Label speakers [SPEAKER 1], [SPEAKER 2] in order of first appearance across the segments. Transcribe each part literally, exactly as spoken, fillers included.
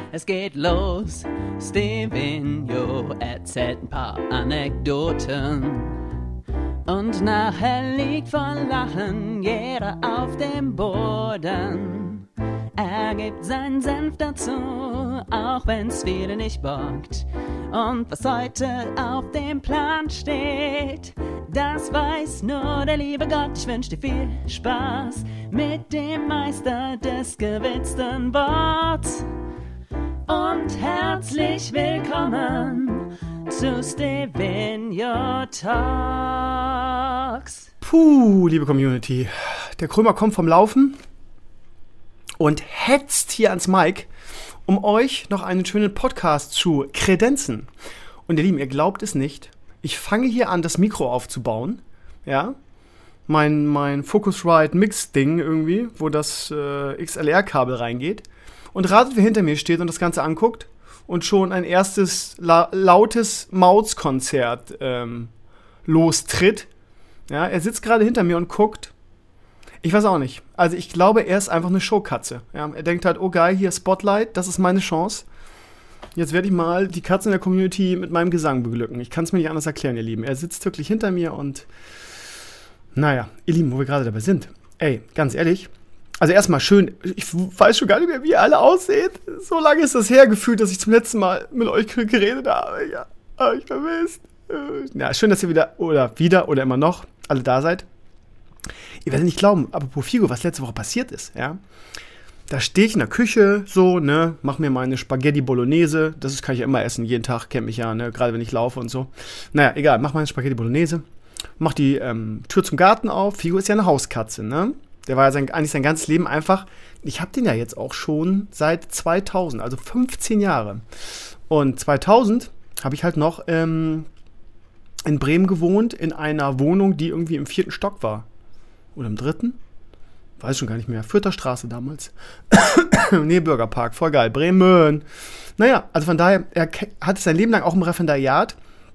[SPEAKER 1] Es geht los, Stevenio erzählt ein paar Anekdoten. Und nachher liegt vor Lachen jeder auf dem Boden. Er gibt seinen Senf dazu, auch wenn's viele nicht bockt. Und was heute auf dem Plan steht, das weiß nur der liebe Gott. Ich wünsch dir viel Spaß mit dem Meister des gewitzten Worts. Und herzlich willkommen zu Stevenio Talks.
[SPEAKER 2] Puh, liebe Community, der Krömer kommt vom Laufen und hetzt hier ans Mic, um euch noch einen schönen Podcast zu kredenzen. Und ihr Lieben, ihr glaubt es nicht, ich fange hier an, das Mikro aufzubauen, ja, mein, mein Focusrite Mix-Ding irgendwie, wo das äh, X L R-Kabel reingeht. Und ratet, wer hinter mir steht und das Ganze anguckt und schon ein erstes la- lautes Mauzkonzert ähm, lostritt. Ja, er sitzt gerade hinter mir und guckt. Ich weiß auch nicht. Also ich glaube, er ist einfach eine Showkatze. Ja, er denkt halt, oh geil, hier Spotlight, das ist meine Chance. Jetzt werde ich mal die Katzen in der Community mit meinem Gesang beglücken. Ich kann es mir nicht anders erklären, ihr Lieben. Er sitzt wirklich hinter mir und naja, ihr Lieben, wo wir gerade dabei sind. Ey, ganz ehrlich, also erstmal schön, ich weiß schon gar nicht mehr, wie ihr alle ausseht. So lange ist das her gefühlt, dass ich zum letzten Mal mit euch geredet habe. Ja, hab ich vermisst. Ja, schön, dass ihr wieder oder wieder oder immer noch alle da seid. Ihr werdet nicht glauben, apropos Figo, was letzte Woche passiert ist, ja. Da stehe ich in der Küche, so, ne, mach mir meine Spaghetti Bolognese. Das ist, kann ich ja immer essen, jeden Tag, kennt mich ja, ne, gerade wenn ich laufe und so. Naja, egal, mach meine Spaghetti Bolognese. Mach die ähm, Tür zum Garten auf. Figo ist ja eine Hauskatze, ne. Der war ja sein, eigentlich sein ganzes Leben einfach, ich habe den ja jetzt auch schon seit zweitausend, also fünfzehn Jahre. Und zweitausend habe ich halt noch ähm, in Bremen gewohnt, in einer Wohnung, die irgendwie im vierten Stock war. Oder im dritten? Weiß schon gar nicht mehr. Fürther Straße damals. Nee, Bürgerpark, voll geil. Bremen. Naja, also von daher, er hatte sein Leben lang auch im Referendariat.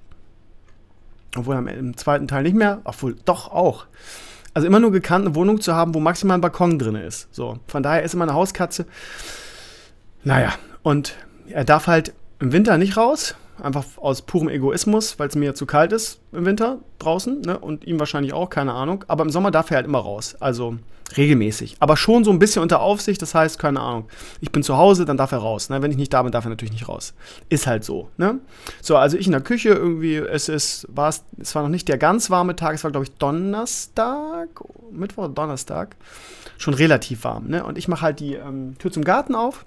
[SPEAKER 2] Obwohl im zweiten Teil nicht mehr. Obwohl, doch auch. Also immer nur gekannt, eine Wohnung zu haben, wo maximal ein Balkon drin ist. So, von daher ist immer eine Hauskatze. Naja, und er darf halt im Winter nicht raus. Einfach aus purem Egoismus, weil es mir zu kalt ist im Winter draußen, ne? Und ihm wahrscheinlich auch, keine Ahnung. Aber im Sommer darf er halt immer raus, also regelmäßig. Aber schon so ein bisschen unter Aufsicht, das heißt, keine Ahnung, ich bin zu Hause, dann darf er raus. Ne? Wenn ich nicht da bin, darf er natürlich nicht raus. Ist halt so, ne? So, also ich in der Küche irgendwie, es ist, war es, es war noch nicht der ganz warme Tag, es war, glaube ich, Donnerstag, Mittwoch oder Donnerstag, schon relativ warm, ne? Und ich mache halt die ähm, Tür zum Garten auf.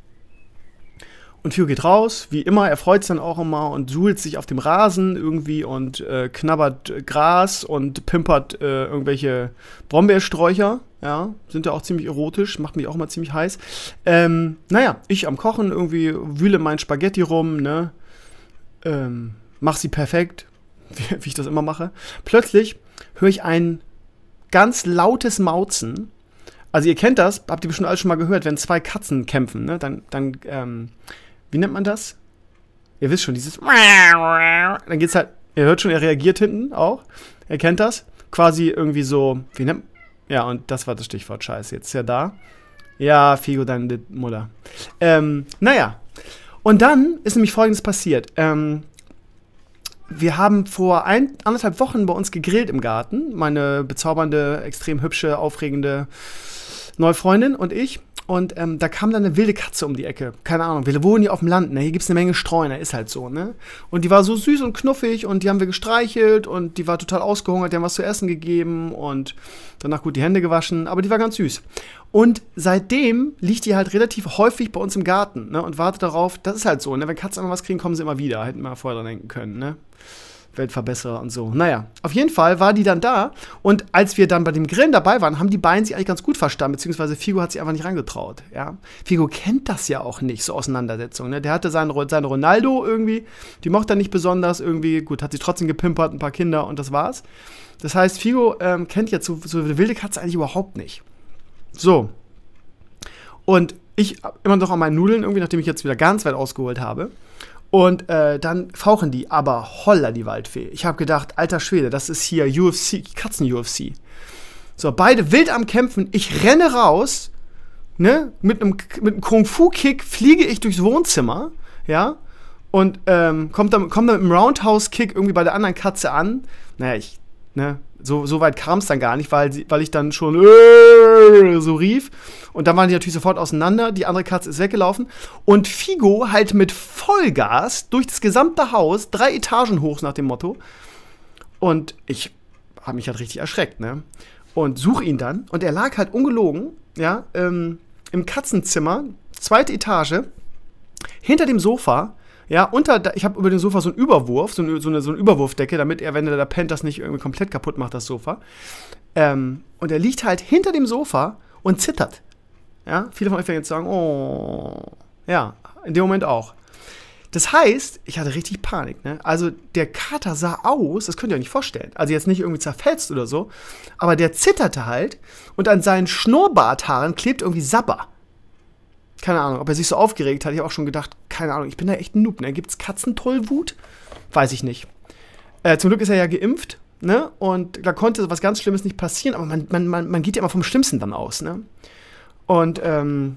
[SPEAKER 2] Und Figo geht raus, wie immer, er freut sich dann auch immer und suhlt sich auf dem Rasen irgendwie und äh, knabbert Gras und pimpert äh, irgendwelche Brombeersträucher, ja, sind ja auch ziemlich erotisch, macht mich auch mal ziemlich heiß. Ähm, naja, ich am Kochen irgendwie, wühle mein Spaghetti rum, ne, ähm, mach sie perfekt, wie, wie ich das immer mache. Plötzlich höre ich ein ganz lautes Mauzen. Also ihr kennt das, habt ihr bestimmt alles schon mal gehört, wenn zwei Katzen kämpfen, ne, dann, dann, ähm, wie nennt man das? Ihr wisst schon, dieses dann geht's halt, ihr hört schon, er reagiert hinten auch, er kennt das, quasi irgendwie so, wie nennt, ja, und das war das Stichwort, scheiße, jetzt ist er da. Ja, Figo, deine Mutter. Ähm, naja, und dann ist nämlich Folgendes passiert, ähm, wir haben vor ein, anderthalb Wochen bei uns gegrillt im Garten, meine bezaubernde, extrem hübsche, aufregende neue Freundin und ich. Und ähm, da kam dann eine wilde Katze um die Ecke. Keine Ahnung, wir wohnen hier auf dem Land, ne? Hier gibt's eine Menge Streuner, ist halt so, ne? Und die war so süß und knuffig und die haben wir gestreichelt und die war total ausgehungert, die haben was zu essen gegeben und danach gut die Hände gewaschen, aber die war ganz süß. Und seitdem liegt die halt relativ häufig bei uns im Garten, ne? Und wartet darauf, das ist halt so, ne? Wenn Katzen immer was kriegen, kommen sie immer wieder. Hätten wir vorher dran denken können, ne? Weltverbesserer und so. Naja, auf jeden Fall war die dann da und als wir dann bei dem Grillen dabei waren, haben die beiden sich eigentlich ganz gut verstanden, beziehungsweise Figo hat sich einfach nicht rangetraut, ja. Figo kennt das ja auch nicht, so Auseinandersetzungen, ne? Der hatte seinen, seinen Ronaldo irgendwie, die mochte er nicht besonders irgendwie, gut, hat sich trotzdem gepimpert, ein paar Kinder und das war's. Das heißt, Figo ähm, kennt jetzt so, so eine wilde Katze eigentlich überhaupt nicht. So. Und ich immer noch an meinen Nudeln irgendwie, nachdem ich jetzt wieder ganz weit ausgeholt habe. Und äh, dann fauchen die, aber holla die Waldfee. Ich habe gedacht, alter Schwede, das ist hier U F C, Katzen-U F C. So, beide wild am Kämpfen. Ich renne raus, ne, mit einem, mit einem Kung-Fu-Kick fliege ich durchs Wohnzimmer, ja, und ähm, kommt dann, komm dann mit einem Roundhouse-Kick irgendwie bei der anderen Katze an. Naja, ich, ne, so, so weit kam es dann gar nicht, weil, sie, weil ich dann schon äh, so rief. Und dann waren die natürlich sofort auseinander. Die andere Katze ist weggelaufen. Und Figo halt mit Vollgas durch das gesamte Haus, drei Etagen hoch nach dem Motto. Und ich habe mich halt richtig erschreckt, ne? Und suche ihn dann. Und er lag halt ungelogen, ja, ähm, im Katzenzimmer, zweite Etage, hinter dem Sofa. Ja, unter, ich habe über den Sofa so einen Überwurf, so eine, so eine, so eine Überwurfdecke, damit er, wenn er da pennt, das nicht irgendwie komplett kaputt macht, das Sofa. Ähm, und er liegt halt hinter dem Sofa und zittert. Ja, viele von euch werden jetzt sagen, oh, ja, in dem Moment auch. Das heißt, ich hatte richtig Panik, ne? Also der Kater sah aus, das könnt ihr euch nicht vorstellen, also jetzt nicht irgendwie zerfetzt oder so, aber der zitterte halt und an seinen Schnurrbarthaaren klebt irgendwie Sabber. Keine Ahnung, ob er sich so aufgeregt hat. Ich habe auch schon gedacht, keine Ahnung, ich bin da echt ein Noob, ne? Gibt's Katzentollwut? Weiß ich nicht. Äh, zum Glück ist er ja geimpft, ne? Und da konnte was ganz Schlimmes nicht passieren, aber man, man, man, man geht ja immer vom Schlimmsten dann aus, ne? Und, ähm,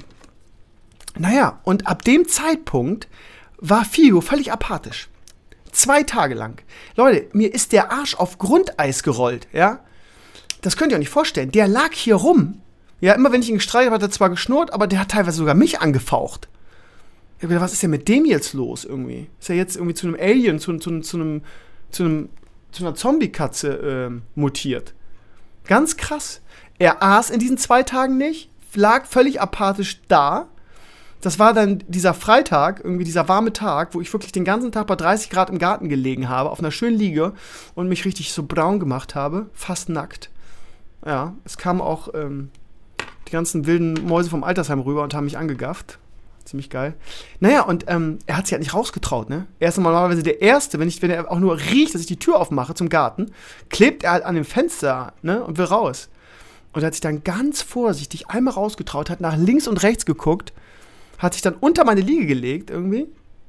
[SPEAKER 2] naja, und ab dem Zeitpunkt war Figo völlig apathisch. Zwei Tage lang. Leute, mir ist der Arsch auf Grundeis gerollt, ja? Das könnt ihr euch nicht vorstellen. Der lag hier rum. Ja, immer wenn ich ihn gestreichelt habe, hat er zwar geschnurrt, aber der hat teilweise sogar mich angefaucht. Ich hab gedacht, was ist denn mit dem jetzt los irgendwie? Ist er jetzt irgendwie zu einem Alien, zu, zu, zu, einem, zu, einem, zu einer Zombie-Katze äh, mutiert? Ganz krass. Er aß in diesen zwei Tagen nicht, lag völlig apathisch da. Das war dann dieser Freitag, irgendwie dieser warme Tag, wo ich wirklich den ganzen Tag bei dreißig Grad im Garten gelegen habe, auf einer schönen Liege und mich richtig so braun gemacht habe, fast nackt. Ja, es kamen auch ähm, die ganzen wilden Mäuse vom Altersheim rüber und haben mich angegafft. Ziemlich geil. Naja, und ähm, er hat sich halt nicht rausgetraut, ne? Er ist normalerweise der Erste, wenn, ich, wenn er auch nur riecht, dass ich die Tür aufmache zum Garten, klebt er halt an dem Fenster, ne? Und will raus. Und er hat sich dann ganz vorsichtig einmal rausgetraut, hat nach links und rechts geguckt, hat sich dann unter meine Liege gelegt irgendwie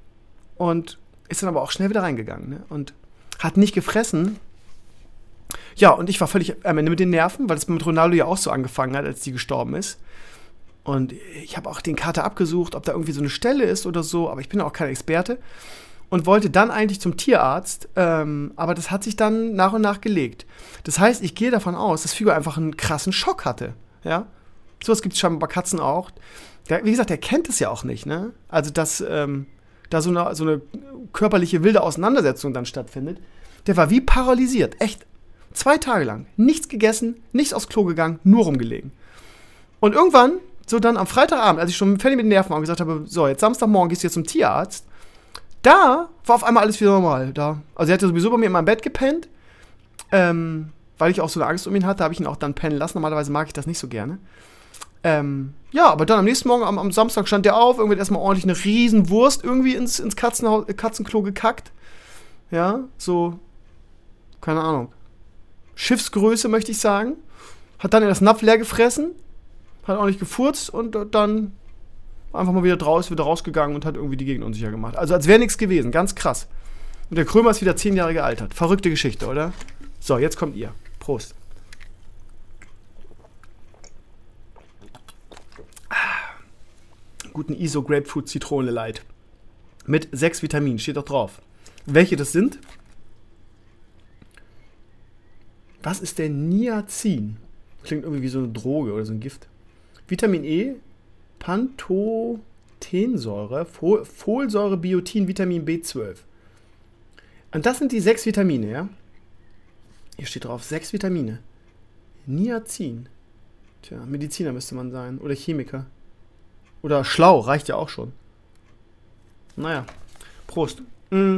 [SPEAKER 2] und ist dann aber auch schnell wieder reingegangen, ne? Und hat nicht gefressen. Ja, und ich war völlig am Ende mit den Nerven, weil es mit Ronaldo ja auch so angefangen hat, als die gestorben ist. Und ich habe auch den Kater abgesucht, ob da irgendwie so eine Stelle ist oder so, aber ich bin auch kein Experte. Und wollte dann eigentlich zum Tierarzt, ähm, aber das hat sich dann nach und nach gelegt. Das heißt, ich gehe davon aus, dass Figo einfach einen krassen Schock hatte, ja. Sowas gibt es scheinbar bei Katzen auch. Der, wie gesagt, der kennt es ja auch nicht, ne? Also, dass ähm, da so eine, so eine körperliche wilde Auseinandersetzung dann stattfindet. Der war wie paralysiert, echt. Zwei Tage lang. Nichts gegessen, nichts aufs Klo gegangen, nur rumgelegen. Und irgendwann, so dann am Freitagabend, als ich schon fertig mit den Nerven war und gesagt habe, so, jetzt Samstagmorgen gehst du jetzt zum Tierarzt, da war auf einmal alles wieder normal. Da. Also er hatte sowieso bei mir in meinem Bett gepennt, ähm, weil ich auch so eine Angst um ihn hatte, habe ich ihn auch dann pennen lassen. Normalerweise mag ich das nicht so gerne. Ähm, ja, aber dann am nächsten Morgen, am, am Samstag stand der auf, irgendwie hat erstmal ordentlich eine riesen Wurst irgendwie ins, ins Katzenhaus, Katzenklo gekackt. Ja, so, keine Ahnung, Schiffsgröße möchte ich sagen. Hat dann das Napf leer gefressen, hat auch nicht gefurzt und dann einfach mal wieder draus, wieder rausgegangen und hat irgendwie die Gegend unsicher gemacht. Also als wäre nichts gewesen, ganz krass. Und der Krömer ist wieder zehn Jahre gealtert. Verrückte Geschichte, oder? So, jetzt kommt ihr. Prost. Guten I S O Grapefruit Zitrone Light. Mit sechs Vitaminen, steht doch drauf. Welche das sind? Was ist denn Niacin? Klingt irgendwie wie so eine Droge oder so ein Gift. Vitamin E, Pantothensäure, Fol- Folsäure, Biotin, Vitamin B zwölf. Und das sind die sechs Vitamine, ja? Hier steht drauf, sechs Vitamine. Niacin. Tja, Mediziner müsste man sein. Oder Chemiker. Oder schlau, reicht ja auch schon. Naja, Prost. Mm.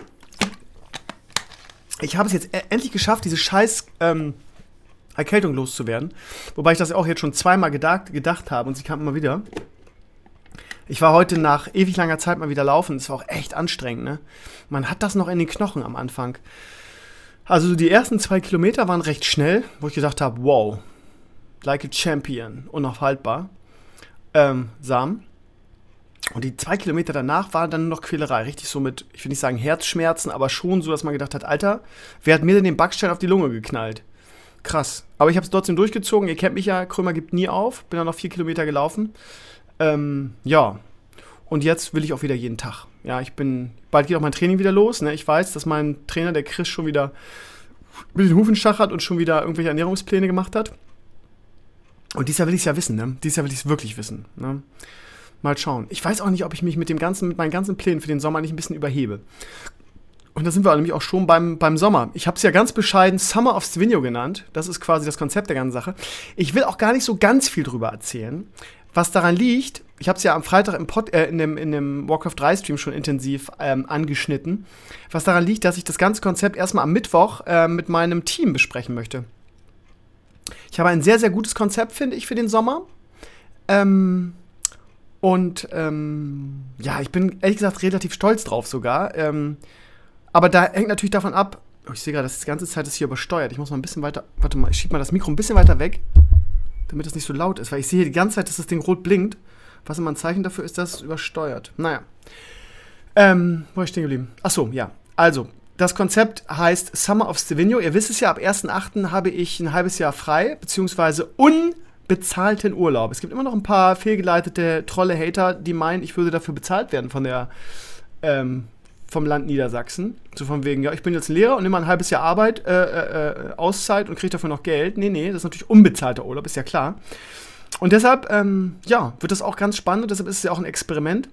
[SPEAKER 2] Ich habe es jetzt e- endlich geschafft, diese scheiß ähm, Erkältung loszuwerden. Wobei ich das auch jetzt schon zweimal gedacht, gedacht habe und sie kam immer wieder. Ich war heute nach ewig langer Zeit mal wieder laufen. Es war auch echt anstrengend, ne? Man hat das noch in den Knochen am Anfang. Also die ersten zwei Kilometer waren recht schnell, wo ich gedacht habe, wow, like a champion, unaufhaltbar. Ähm, Samen. Und die zwei Kilometer danach war dann nur noch Quälerei. Richtig so mit, ich will nicht sagen Herzschmerzen, aber schon so, dass man gedacht hat, Alter, wer hat mir denn den Backstein auf die Lunge geknallt? krass. Aber ich habe es trotzdem durchgezogen. Ihr kennt mich ja, Krömer gibt nie auf. Bin dann noch vier Kilometer gelaufen. Ähm, ja. Und jetzt will ich auch wieder jeden Tag. Ja, ich bin, bald geht auch mein Training wieder los. Ne? Ich weiß, dass mein Trainer, der Chris, schon wieder mit den Hufen schachert und schon wieder irgendwelche Ernährungspläne gemacht hat. Und dieses Jahr will ich es ja wissen, ne? Dieses Jahr will ich es wirklich wissen. Ne? Mal schauen. Ich weiß auch nicht, ob ich mich mit dem ganzen, mit meinen ganzen Plänen für den Sommer nicht ein bisschen überhebe. Und da sind wir nämlich auch schon beim, beim Sommer. Ich habe es ja ganz bescheiden Summer of Stevino genannt. Das ist quasi das Konzept der ganzen Sache. Ich will auch gar nicht so ganz viel drüber erzählen. Was daran liegt, ich habe es ja am Freitag im Pod, äh, in dem, in dem Warcraft drei Stream schon intensiv ähm, angeschnitten. Was daran liegt, dass ich das ganze Konzept erstmal am Mittwoch äh, mit meinem Team besprechen möchte. Ich habe ein sehr, sehr gutes Konzept, finde ich, für den Sommer. Ähm, und ähm, ja, ich bin ehrlich gesagt relativ stolz drauf sogar. Ähm, aber da hängt natürlich davon ab, oh, ich sehe gerade, dass die ganze Zeit ist hier übersteuert. Ich muss mal ein bisschen weiter, warte mal, ich schiebe mal das Mikro ein bisschen weiter weg, damit es nicht so laut ist, weil ich sehe hier die ganze Zeit, dass das Ding rot blinkt, was immer ein Zeichen dafür ist, dass es übersteuert. Naja. Ähm, wo war ich stehen geblieben? Achso, ja. Also, das Konzept heißt Summer of Stevino. Ihr wisst es ja, ab ersten achten habe ich ein halbes Jahr frei, beziehungsweise unbezahlten Urlaub. Es gibt immer noch ein paar fehlgeleitete, trolle Hater, die meinen, ich würde dafür bezahlt werden von der, ähm, vom Land Niedersachsen. So von wegen, ja, ich bin jetzt ein Lehrer und nehme ein halbes Jahr Arbeit, äh, äh, Auszeit und kriege dafür noch Geld. Nee, nee, das ist natürlich unbezahlter Urlaub, ist ja klar. Und deshalb, ähm, ja, wird das auch ganz spannend und deshalb ist es ja auch ein Experiment,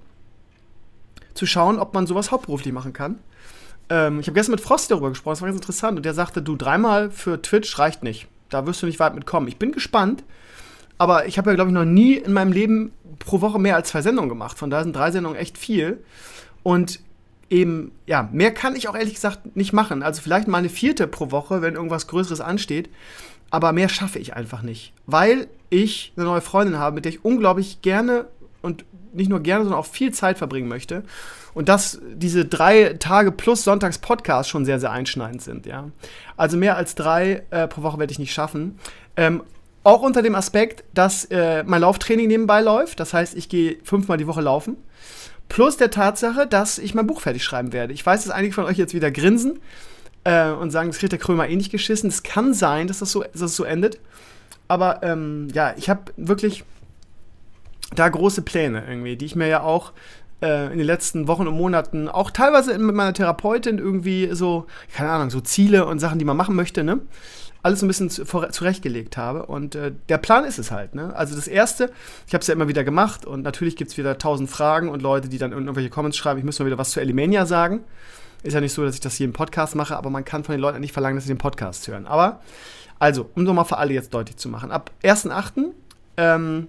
[SPEAKER 2] zu schauen, ob man sowas hauptberuflich machen kann. Ähm, ich habe gestern mit Frost darüber gesprochen, das war ganz interessant und der sagte, du, dreimal für Twitch reicht nicht. Da wirst du nicht weit mitkommen. Ich bin gespannt, aber ich habe ja, glaube ich, noch nie in meinem Leben pro Woche mehr als zwei Sendungen gemacht. Von daher sind drei Sendungen echt viel. Und eben, ja, mehr kann ich auch ehrlich gesagt nicht machen. Also vielleicht mal eine vierte pro Woche, wenn irgendwas Größeres ansteht. Aber mehr schaffe ich einfach nicht. Weil ich eine neue Freundin habe, mit der ich unglaublich gerne und nicht nur gerne, sondern auch viel Zeit verbringen möchte. Und dass diese drei Tage plus Sonntags-Podcast schon sehr, sehr einschneidend sind, ja. Also mehr als drei äh, pro Woche werde ich nicht schaffen. Ähm, auch unter dem Aspekt, dass äh, mein Lauftraining nebenbei läuft. Das heißt, ich gehe fünfmal die Woche laufen. Plus der Tatsache, dass ich mein Buch fertig schreiben werde. Ich weiß, dass einige von euch jetzt wieder grinsen äh, und sagen, das kriegt der Krömer eh nicht geschissen. Es kann sein, dass das so, dass das so endet. Aber ähm, ja, ich habe wirklich da große Pläne irgendwie, die ich mir ja auch äh, in den letzten Wochen und Monaten, auch teilweise mit meiner Therapeutin irgendwie so, keine Ahnung, so Ziele und Sachen, die man machen möchte, ne? Alles so ein bisschen zu, vor, zurechtgelegt habe. Und äh, der Plan ist es halt, ne? Also das Erste, ich habe es ja immer wieder gemacht und natürlich gibt es wieder tausend Fragen und Leute, die dann irgendwelche Comments schreiben, ich muss mal wieder was zu Elimania sagen. Ist ja nicht so, dass ich das hier im Podcast mache, aber man kann von den Leuten nicht verlangen, dass sie den Podcast hören. Aber, also, um nochmal für alle jetzt deutlich zu machen, ab ersten achten ähm,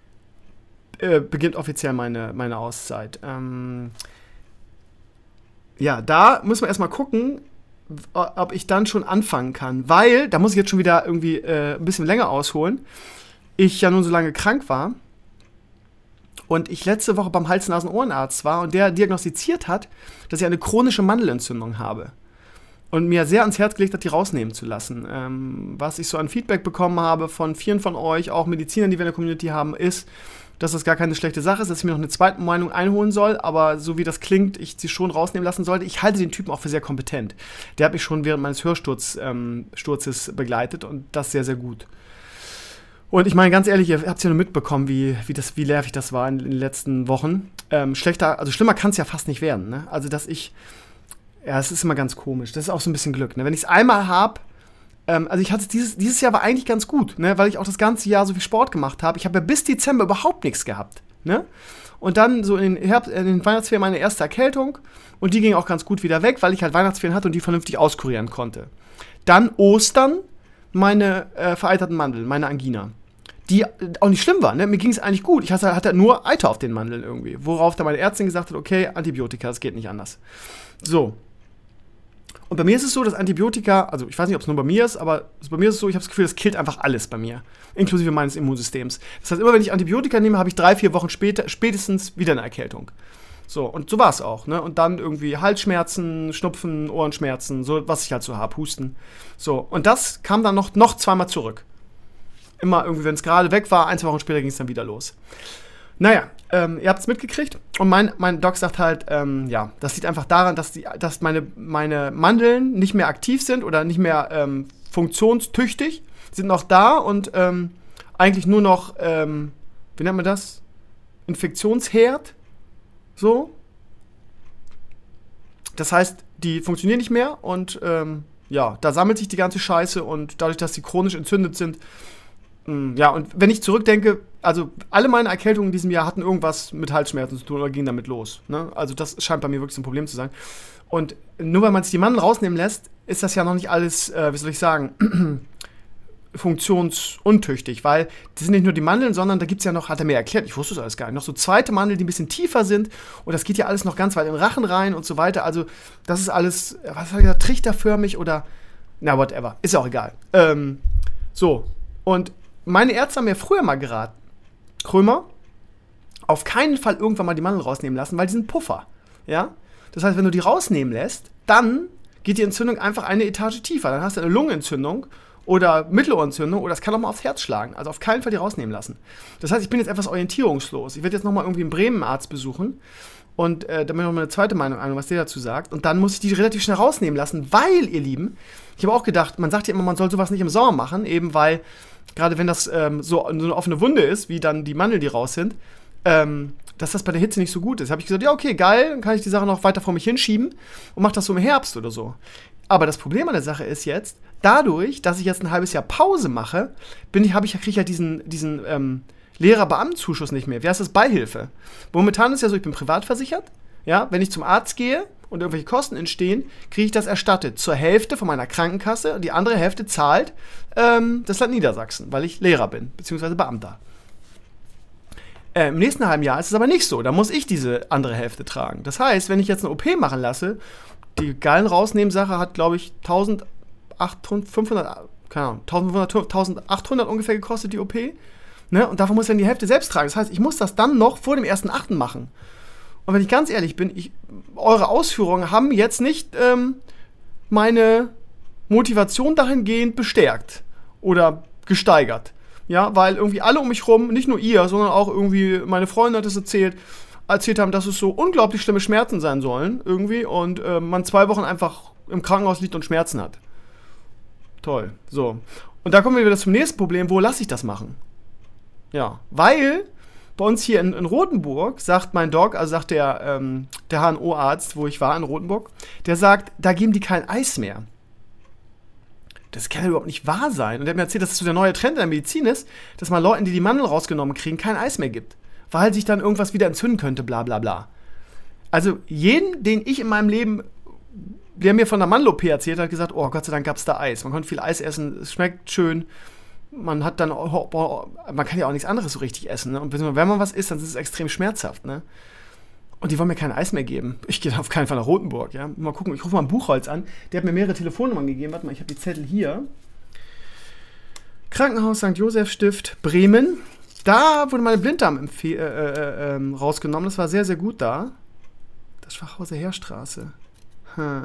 [SPEAKER 2] äh, beginnt offiziell meine, meine Auszeit. Ähm, ja, da muss man erstmal gucken, ob ich dann schon anfangen kann, weil, da muss ich jetzt schon wieder irgendwie äh, ein bisschen länger ausholen, ich ja nun so lange krank war und ich letzte Woche beim Hals-Nasen-Ohrenarzt war und der diagnostiziert hat, dass ich eine chronische Mandelentzündung habe und mir sehr ans Herz gelegt hat, die rausnehmen zu lassen. Ähm, was ich so an Feedback bekommen habe von vielen von euch, auch Medizinern, die wir in der Community haben, ist, dass das gar keine schlechte Sache ist, dass ich mir noch eine zweite Meinung einholen soll, aber so wie das klingt, ich sie schon rausnehmen lassen sollte. Ich halte den Typen auch für sehr kompetent. Der hat mich schon während meines Hörsturzes ähm, begleitet und das sehr, sehr gut. Und ich meine, ganz ehrlich, ihr habt es ja nur mitbekommen, wie, wie, das, wie nervig das war in, in den letzten Wochen. Ähm, schlechter, also schlimmer kann es ja fast nicht werden, ne? Also, dass ich, ja, es ist immer ganz komisch. Das ist auch so ein bisschen Glück, ne? Wenn ich es einmal habe, Ähm, also ich hatte dieses, dieses Jahr war eigentlich ganz gut, ne, weil ich auch das ganze Jahr so viel Sport gemacht habe. Ich habe ja bis Dezember überhaupt nichts gehabt, ne? Und dann so in den, Herbst, in den Weihnachtsferien meine erste Erkältung und die ging auch ganz gut wieder weg, weil ich halt Weihnachtsferien hatte und die vernünftig auskurieren konnte. Dann Ostern meine äh, vereiterten Mandeln, meine Angina, die auch nicht schlimm war, ne? Mir ging es eigentlich gut. Ich hatte, hatte nur Eiter auf den Mandeln irgendwie, worauf dann meine Ärztin gesagt hat, okay, Antibiotika, das geht nicht anders. So. Und bei mir ist es so, dass Antibiotika, also ich weiß nicht, ob es nur bei mir ist, aber bei mir ist es so, ich habe das Gefühl, das killt einfach alles bei mir, inklusive meines Immunsystems. Das heißt, immer wenn ich Antibiotika nehme, habe ich drei, vier Wochen später, spätestens wieder eine Erkältung. So, und so war es auch, ne? Und dann irgendwie Halsschmerzen, Schnupfen, Ohrenschmerzen, so, was ich halt so habe, Husten. So, und das kam dann noch, noch zweimal zurück. Immer irgendwie, wenn es gerade weg war, ein, zwei Wochen später ging es dann wieder los. Naja, ähm, ihr habt es mitgekriegt und mein, mein Doc sagt halt, ähm, ja, das liegt einfach daran, dass, die, dass meine, meine Mandeln nicht mehr aktiv sind oder nicht mehr ähm, funktionstüchtig sind noch da und ähm, eigentlich nur noch, ähm, wie nennt man das? Infektionsherd. So. Das heißt, die funktionieren nicht mehr und ähm, ja, da sammelt sich die ganze Scheiße und dadurch, dass die chronisch entzündet sind, mh, ja, und wenn ich zurückdenke, also alle meine Erkältungen in diesem Jahr hatten irgendwas mit Halsschmerzen zu tun oder gingen damit los. Ne? Also das scheint bei mir wirklich ein Problem zu sein. Und nur weil man sich die Mandeln rausnehmen lässt, ist das ja noch nicht alles, äh, wie soll ich sagen, funktionsuntüchtig, weil das sind nicht nur die Mandeln, sondern da gibt es ja noch, hat er mir erklärt, ich wusste das alles gar nicht, noch so zweite Mandeln, die ein bisschen tiefer sind und das geht ja alles noch ganz weit in den Rachen rein und so weiter, also das ist alles, was hat er gesagt, trichterförmig oder, na whatever, ist ja auch egal. Ähm, so, und meine Ärzte haben mir früher mal geraten, Krömer, auf keinen Fall irgendwann mal die Mandeln rausnehmen lassen, weil die sind Puffer, ja, das heißt, wenn du die rausnehmen lässt, dann geht die Entzündung einfach eine Etage tiefer, dann hast du eine Lungenentzündung oder Mittelohrentzündung oder es kann auch mal aufs Herz schlagen. Also auf keinen Fall die rausnehmen lassen. Das heißt, ich bin jetzt etwas orientierungslos. Ich werde jetzt nochmal irgendwie einen Bremen-Arzt besuchen und äh, dann noch mal eine zweite Meinung an, was der dazu sagt. Und dann muss ich die relativ schnell rausnehmen lassen, weil, ihr Lieben, ich habe auch gedacht, man sagt ja immer, man soll sowas nicht im Sommer machen, eben weil, gerade wenn das ähm, so, so eine offene Wunde ist, wie dann die Mandeln, die raus sind, ähm, dass das bei der Hitze nicht so gut ist. Da habe ich gesagt, ja okay, geil, dann kann ich die Sache noch weiter vor mich hinschieben und mache das so im Herbst oder so. Aber das Problem an der Sache ist jetzt, dadurch, dass ich jetzt ein halbes Jahr Pause mache, bin ich, habe ich, kriege ich ja diesen, diesen ähm, Lehrer-Beamtenzuschuss nicht mehr. Wie heißt das? Beihilfe. Momentan ist ja so, ich bin privat versichert. Ja, wenn ich zum Arzt gehe und irgendwelche Kosten entstehen, kriege ich das erstattet. Zur Hälfte von meiner Krankenkasse und die andere Hälfte zahlt ähm, das Land Niedersachsen, weil ich Lehrer bin, beziehungsweise Beamter. Äh, Im nächsten halben Jahr ist es aber nicht so. Da muss ich diese andere Hälfte tragen. Das heißt, wenn ich jetzt eine O P machen lasse, die Gallen-Rausnehmen-Sache hat, glaube ich, eintausendfünfhundert, keine Ahnung, eintausendfünfhundert, eintausendachthundert ungefähr gekostet, die O P. Ne? Und davon muss ich dann die Hälfte selbst tragen. Das heißt, ich muss das dann noch vor dem ersten achten machen. Und wenn ich ganz ehrlich bin, ich, eure Ausführungen haben jetzt nicht ähm, meine Motivation dahingehend bestärkt oder gesteigert. Ja, weil irgendwie alle um mich rum, nicht nur ihr, sondern auch irgendwie meine Freundin hat es erzählt, erzählt haben, dass es so unglaublich schlimme Schmerzen sein sollen, irgendwie, und äh, man zwei Wochen einfach im Krankenhaus liegt und Schmerzen hat. Toll, so. Und da kommen wir wieder zum nächsten Problem, wo lasse ich das machen? Ja, weil bei uns hier in, in Rothenburg sagt mein Doc, also sagt der, ähm, der H N O-Arzt, wo ich war in Rothenburg, der sagt, da geben die kein Eis mehr. Das kann ja überhaupt nicht wahr sein. Und er hat mir erzählt, dass das so der neue Trend in der Medizin ist, dass man Leuten, die die Mandeln rausgenommen kriegen, kein Eis mehr gibt. Weil sich dann irgendwas wieder entzünden könnte, bla bla bla. Also jeden, den ich in meinem Leben, der mir von der Mandel-O P erzählt hat, gesagt, oh Gott sei Dank gab es da Eis. Man konnte viel Eis essen, es schmeckt schön. Man hat dann, oh, man kann ja auch nichts anderes so richtig essen. Ne? Und wenn man was isst, dann ist es extrem schmerzhaft. Ne? Und die wollen mir kein Eis mehr geben. Ich gehe auf keinen Fall nach Rothenburg. Ja? Mal gucken, ich rufe mal einen Buchholz an. Der hat mir mehrere Telefonnummern gegeben. Warte mal, ich habe die Zettel hier. Krankenhaus Sankt Josef Stift, Bremen. Da wurde meine Blinddarm äh, äh, äh, rausgenommen. Das war sehr, sehr gut da. Das Schwachhauser Heerstraße. Hm.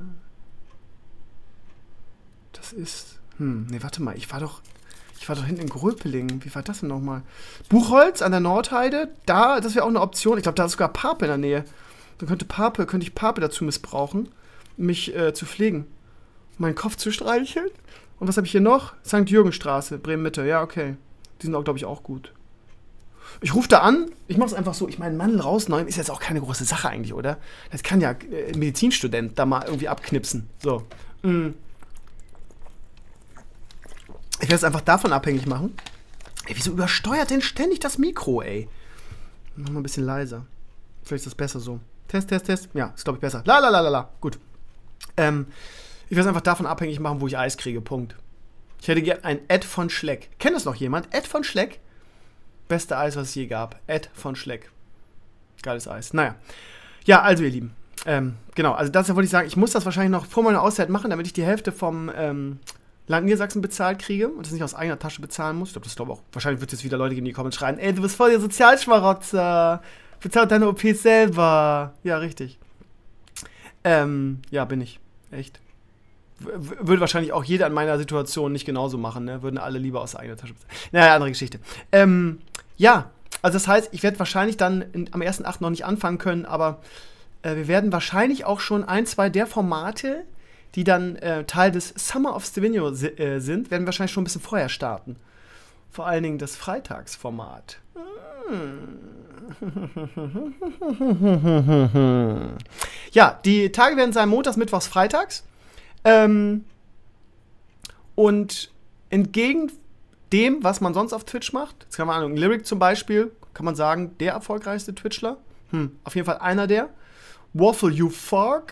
[SPEAKER 2] Das ist... Hm, nee, warte mal. Ich war doch... Ich war doch hinten in Gröpelingen. Wie war das denn nochmal? Buchholz an der Nordheide. Da, das wäre auch eine Option. Ich glaube, da ist sogar Pape in der Nähe. Dann könnte Pape, könnte ich Pape dazu missbrauchen, mich äh, zu pflegen. Meinen Kopf zu streicheln. Und was habe ich hier noch? Sankt Jürgenstraße, Bremen-Mitte. Ja, okay. Die sind auch, glaube ich, auch gut. Ich rufe da an, ich mache es einfach so, ich meine, Mandel rausnehmen ist jetzt auch keine große Sache eigentlich, oder? Das kann ja äh, ein Medizinstudent da mal irgendwie abknipsen. So. Mm. Ich werde es einfach davon abhängig machen. Ey, wieso übersteuert denn ständig das Mikro, ey? Mach mal ein bisschen leiser. Vielleicht ist das besser so. Test, Test, Test. Ja, ist, glaube ich, besser. La, la, la, la, la. Gut. Ähm, ich werde es einfach davon abhängig machen, wo ich Eis kriege. Punkt. Ich hätte gern ein Ed von Schleck. Kennt das noch jemand? Ed von Schleck? Beste Eis, was es je gab. Ed von Schleck. Geiles Eis. Naja. Ja, also ihr Lieben. Ähm, genau, also das wollte ich sagen, ich muss das wahrscheinlich noch vor meiner Auszeit machen, damit ich die Hälfte vom ähm, Land Niedersachsen bezahlt kriege und das nicht aus eigener Tasche bezahlen muss. Ich glaube, das glaube auch. Wahrscheinlich wird es jetzt wieder Leute geben, die kommen und schreien, ey, du bist voll der Sozialschmarotzer. Bezahl deine O P selber. Ja, richtig. Ähm, ja, bin ich. Echt. W- würde wahrscheinlich auch jeder in meiner Situation nicht genauso machen, ne? Würden alle lieber aus eigener Tasche bezahlen. Naja, andere Geschichte. Ähm, ja, also das heißt, ich werde wahrscheinlich dann in, am ersten achten noch nicht anfangen können, aber äh, wir werden wahrscheinlich auch schon ein, zwei der Formate, die dann äh, Teil des Summer of Stevenio si- äh, sind, werden wahrscheinlich schon ein bisschen vorher starten. Vor allen Dingen das Freitagsformat. Ja, die Tage werden sein montags, mittwochs, freitags. Ähm, und entgegen dem, was man sonst auf Twitch macht, jetzt kann man an Lyric zum Beispiel, kann man sagen, der erfolgreichste Twitchler. Hm, auf jeden Fall einer der. Waffle You Fork.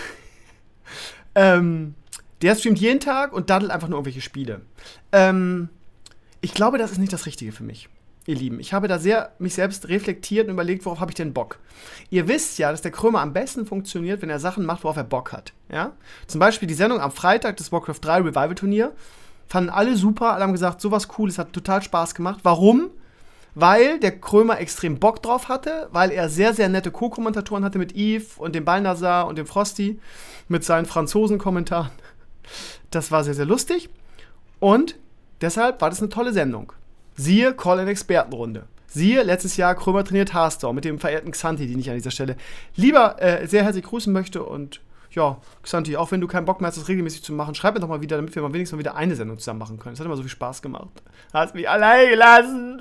[SPEAKER 2] ähm, der streamt jeden Tag und daddelt einfach nur irgendwelche Spiele. Ähm, ich glaube, das ist nicht das Richtige für mich, ihr Lieben. Ich habe da sehr mich selbst reflektiert und überlegt, worauf habe ich denn Bock? Ihr wisst ja, dass der Krömer am besten funktioniert, wenn er Sachen macht, worauf er Bock hat. Ja? Zum Beispiel die Sendung am Freitag, das Warcraft drei Revival-Turnier, fanden alle super, alle haben gesagt, sowas Cooles, hat total Spaß gemacht. Warum? Weil der Krömer extrem Bock drauf hatte, weil er sehr, sehr nette Co-Kommentatoren hatte mit Yves und dem Balnazar und dem Frosty, mit seinen Franzosen-Kommentaren. Das war sehr, sehr lustig. Und deshalb war das eine tolle Sendung. Siehe Call-in-Expertenrunde. Siehe letztes Jahr Krömer trainiert Hearthstone mit dem verehrten Xanti, den ich an dieser Stelle lieber äh, sehr herzlich grüßen möchte. Und ja, Xanti, auch wenn du keinen Bock mehr hast, das regelmäßig zu machen, schreib mir doch mal wieder, damit wir mal wenigstens mal wieder eine Sendung zusammen machen können. Das hat immer so viel Spaß gemacht. Hast mich allein gelassen.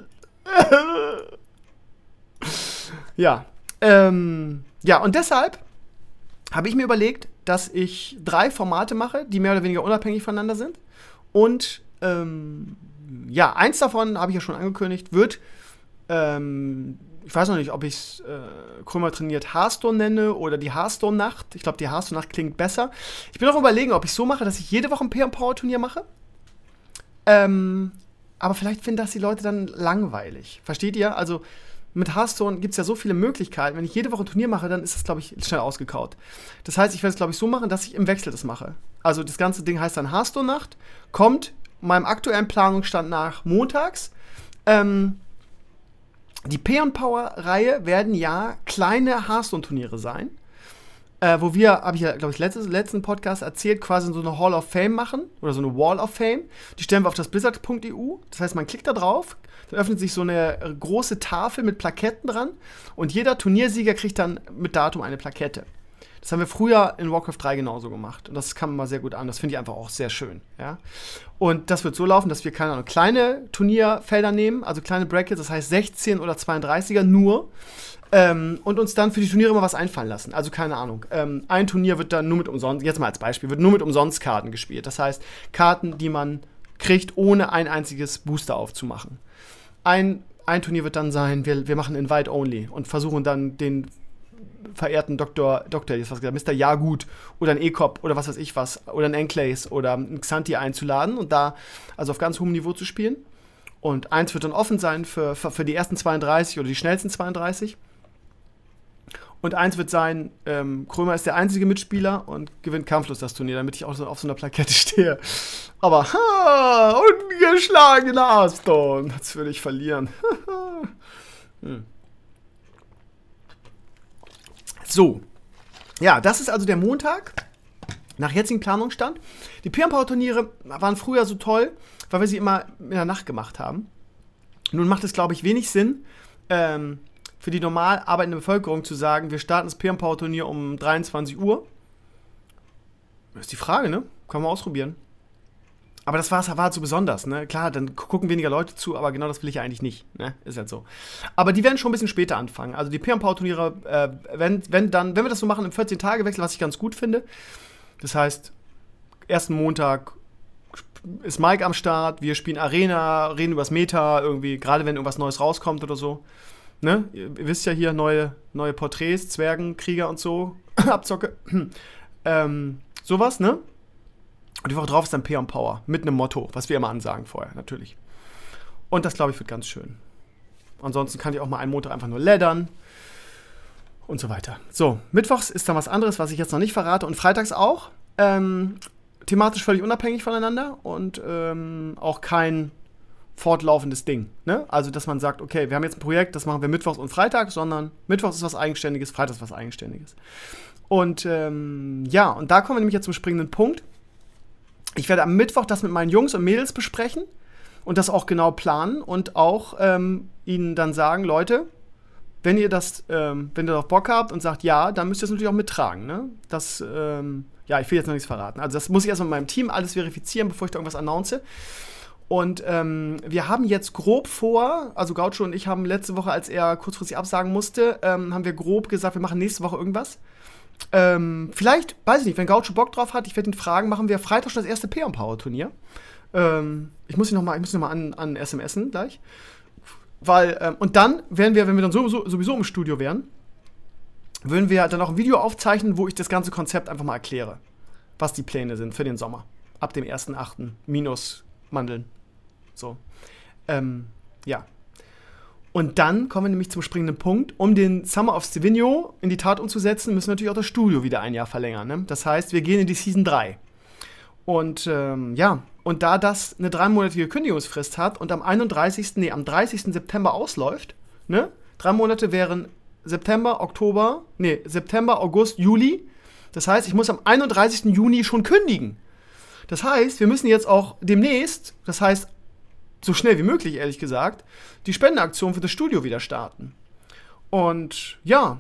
[SPEAKER 2] ja, ähm, ja, und deshalb habe ich mir überlegt, dass ich drei Formate mache, die mehr oder weniger unabhängig voneinander sind. Und ähm, ja, eins davon, habe ich ja schon angekündigt, wird, ähm, ich weiß noch nicht, ob ich es äh, Krömer trainiert Hearthstone nenne oder die Hearthstone-Nacht. Ich glaube, die Hearthstone-Nacht klingt besser. Ich bin auch überlegen, ob ich es so mache, dass ich jede Woche ein P M-Power-Turnier mache. Ähm, aber vielleicht finden das die Leute dann langweilig. Versteht ihr? Also mit Hearthstone gibt es ja so viele Möglichkeiten. Wenn ich jede Woche ein Turnier mache, dann ist das, glaube ich, schnell ausgekaut. Das heißt, ich werde es, glaube ich, so machen, dass ich im Wechsel das mache. Also das ganze Ding heißt dann Hearthstone-Nacht, kommt meinem aktuellen Planungsstand nach montags. Ähm, die P M-Power-Reihe werden ja kleine Hearthstone-Turniere sein, äh, wo wir, habe ich ja, glaube ich, letztes, letzten Podcast erzählt, quasi so eine Hall of Fame machen oder so eine Wall of Fame. Die stellen wir auf das blizzard punkt e u. Das heißt, man klickt da drauf, dann öffnet sich so eine große Tafel mit Plaketten dran und jeder Turniersieger kriegt dann mit Datum eine Plakette. Das haben wir früher in Warcraft drei genauso gemacht. Und das kam mal sehr gut an. Das finde ich einfach auch sehr schön. Ja? Und das wird so laufen, dass wir keine Ahnung, kleine Turnierfelder nehmen, also kleine Brackets, das heißt sechzehn oder zweiunddreißiger nur. Ähm, und uns dann für die Turniere immer was einfallen lassen. Also keine Ahnung. Ähm, ein Turnier wird dann nur mit umsonst, jetzt mal als Beispiel, wird nur mit umsonst Karten gespielt. Das heißt, Karten, die man kriegt, ohne ein einziges Booster aufzumachen. Ein, ein Turnier wird dann sein, wir, wir machen Invite Only und versuchen dann den verehrten Doktor, Doktor, jetzt was gesagt, Mister Jagut oder ein E-Cop oder was weiß ich was, oder ein Enclays oder ein Xanti einzuladen und da also auf ganz hohem Niveau zu spielen. Und eins wird dann offen sein für, für, für die ersten zweiunddreißig oder die schnellsten zweiunddreißig. Und eins wird sein, ähm, Krömer ist der einzige Mitspieler und gewinnt kampflos das Turnier, damit ich auch so auf so einer Plakette stehe. Aber, ha, ungeschlagener Hearthstone. Das würde ich verlieren. hm. So, ja, das ist also der Montag, nach jetzigem Planungsstand. Die P M-Power-Turniere waren früher so toll, weil wir sie immer in der Nacht gemacht haben. Nun macht es, glaube ich, wenig Sinn, ähm, für die normal arbeitende Bevölkerung zu sagen, wir starten das P M-Power-Turnier um dreiundzwanzig Uhr. Das ist die Frage, ne? Kann man ausprobieren. Aber das war, war halt so besonders, ne? Klar, dann gucken weniger Leute zu, aber genau das will ich ja eigentlich nicht, ne? Ist halt so. Aber die werden schon ein bisschen später anfangen. Also die P M-Power-Turniere, äh, wenn, wenn, dann, wenn wir das so machen im vierzehn-Tage-Wechsel, was ich ganz gut finde. Das heißt, ersten Montag ist Mike am Start, wir spielen Arena, reden übers Meta, irgendwie, gerade wenn irgendwas Neues rauskommt oder so. Ne? Ihr wisst ja hier, neue, neue Porträts, Zwergen, Krieger und so, Abzocke. ähm, sowas, ne? Und die Woche drauf ist dann P M-Power mit einem Motto, was wir immer ansagen vorher, natürlich. Und das, glaube ich, wird ganz schön. Ansonsten kann ich auch mal einen Montag einfach nur laddern und so weiter. So, mittwochs ist dann was anderes, was ich jetzt noch nicht verrate. Und freitags auch. Ähm, thematisch völlig unabhängig voneinander und ähm, auch kein fortlaufendes Ding. Ne? Also, dass man sagt, okay, wir haben jetzt ein Projekt, das machen wir mittwochs und freitags, sondern mittwochs ist was Eigenständiges, freitags was Eigenständiges. Und ähm, ja, und da kommen wir nämlich jetzt zum springenden Punkt. Ich werde am Mittwoch das mit meinen Jungs und Mädels besprechen und das auch genau planen und auch ähm, ihnen dann sagen, Leute, wenn ihr das, ähm, wenn ihr darauf Bock habt und sagt ja, dann müsst ihr es natürlich auch mittragen. Ne? Das ähm, Ja, ich will jetzt noch nichts verraten. Also das muss ich erst mit meinem Team alles verifizieren, bevor ich da irgendwas announce. Und ähm, wir haben jetzt grob vor, also Gaucho und ich haben letzte Woche, als er kurzfristig absagen musste, ähm, haben wir grob gesagt, wir machen nächste Woche irgendwas. Ähm, vielleicht, weiß ich nicht, wenn Gaucho Bock drauf hat, ich werde ihn fragen, machen wir Freitag schon das erste P und Power Turnier. Ähm, ich muss ihn noch mal, ich muss ihn noch mal an, an SMSen gleich. Weil, ähm, und dann werden wir, wenn wir dann sowieso, sowieso im Studio wären, würden wir dann auch ein Video aufzeichnen, wo ich das ganze Konzept einfach mal erkläre. Was die Pläne sind für den Sommer. Ab dem ersten achten minus Mandeln. So. Ähm, ja. Und dann kommen wir nämlich zum springenden Punkt. Um den Summer of Stevino in die Tat umzusetzen, müssen wir natürlich auch das Studio wieder ein Jahr verlängern. Ne? Das heißt, wir gehen in die Season drei. Und ähm, ja, und da das eine dreimonatige Kündigungsfrist hat und am einunddreißigsten, nee, am dreißigsten September ausläuft, ne? Drei Monate wären September, Oktober, nee, September, August, Juli. Das heißt, ich muss am einunddreißigsten Juni schon kündigen. Das heißt, wir müssen jetzt auch demnächst, das heißt, so schnell wie möglich, ehrlich gesagt, die Spendenaktion für das Studio wieder starten. Und ja,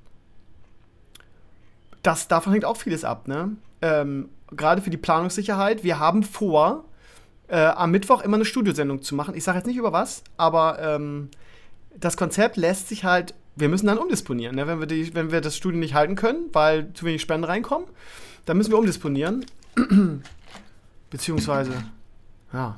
[SPEAKER 2] das, davon hängt auch vieles ab, ne? Ähm, gerade für die Planungssicherheit. Wir haben vor, äh, am Mittwoch immer eine Studiosendung zu machen. Ich sage jetzt nicht über was, aber ähm, das Konzept lässt sich halt, wir müssen dann umdisponieren, ne? Wenn wir die, wenn wir das Studio nicht halten können, weil zu wenig Spenden reinkommen, dann müssen wir umdisponieren. Beziehungsweise, ja.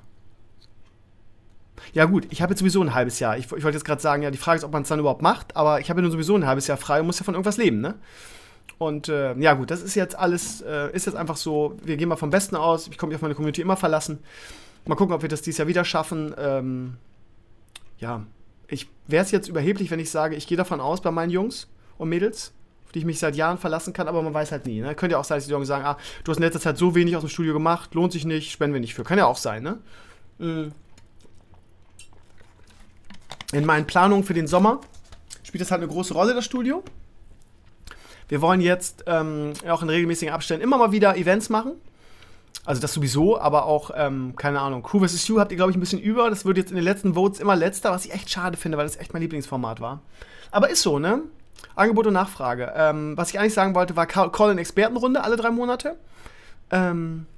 [SPEAKER 2] Ja gut, ich habe jetzt sowieso ein halbes Jahr. Ich, ich wollte jetzt gerade sagen, ja, die Frage ist, ob man es dann überhaupt macht, aber ich habe ja nur sowieso ein halbes Jahr frei und muss ja von irgendwas leben, ne? Und äh, ja gut, das ist jetzt alles, äh, ist jetzt einfach so, wir gehen mal vom Besten aus, ich komme mich auf meine Community immer verlassen. Mal gucken, ob wir das dieses Jahr wieder schaffen. Ähm, ja, ich wäre es jetzt überheblich, wenn ich sage, ich gehe davon aus bei meinen Jungs und Mädels, auf die ich mich seit Jahren verlassen kann, aber man weiß halt nie. Ne? Könnte ja auch sein, dass die Jungs sagen, ah, du hast in letzter Zeit so wenig aus dem Studio gemacht, lohnt sich nicht, spenden wir nicht für. Kann ja auch sein, ne? Mhm. In meinen Planungen für den Sommer spielt das halt eine große Rolle, das Studio. Wir wollen jetzt ähm, auch in regelmäßigen Abständen immer mal wieder Events machen. Also das sowieso, aber auch, ähm, keine Ahnung, Crew versus. You habt ihr, glaube ich, ein bisschen über. Das wird jetzt in den letzten Votes immer letzter, was ich echt schade finde, weil das echt mein Lieblingsformat war. Aber ist so, ne? Angebot und Nachfrage. Ähm, was ich eigentlich sagen wollte, war Call-in-Expertenrunde alle drei Monate. Ähm,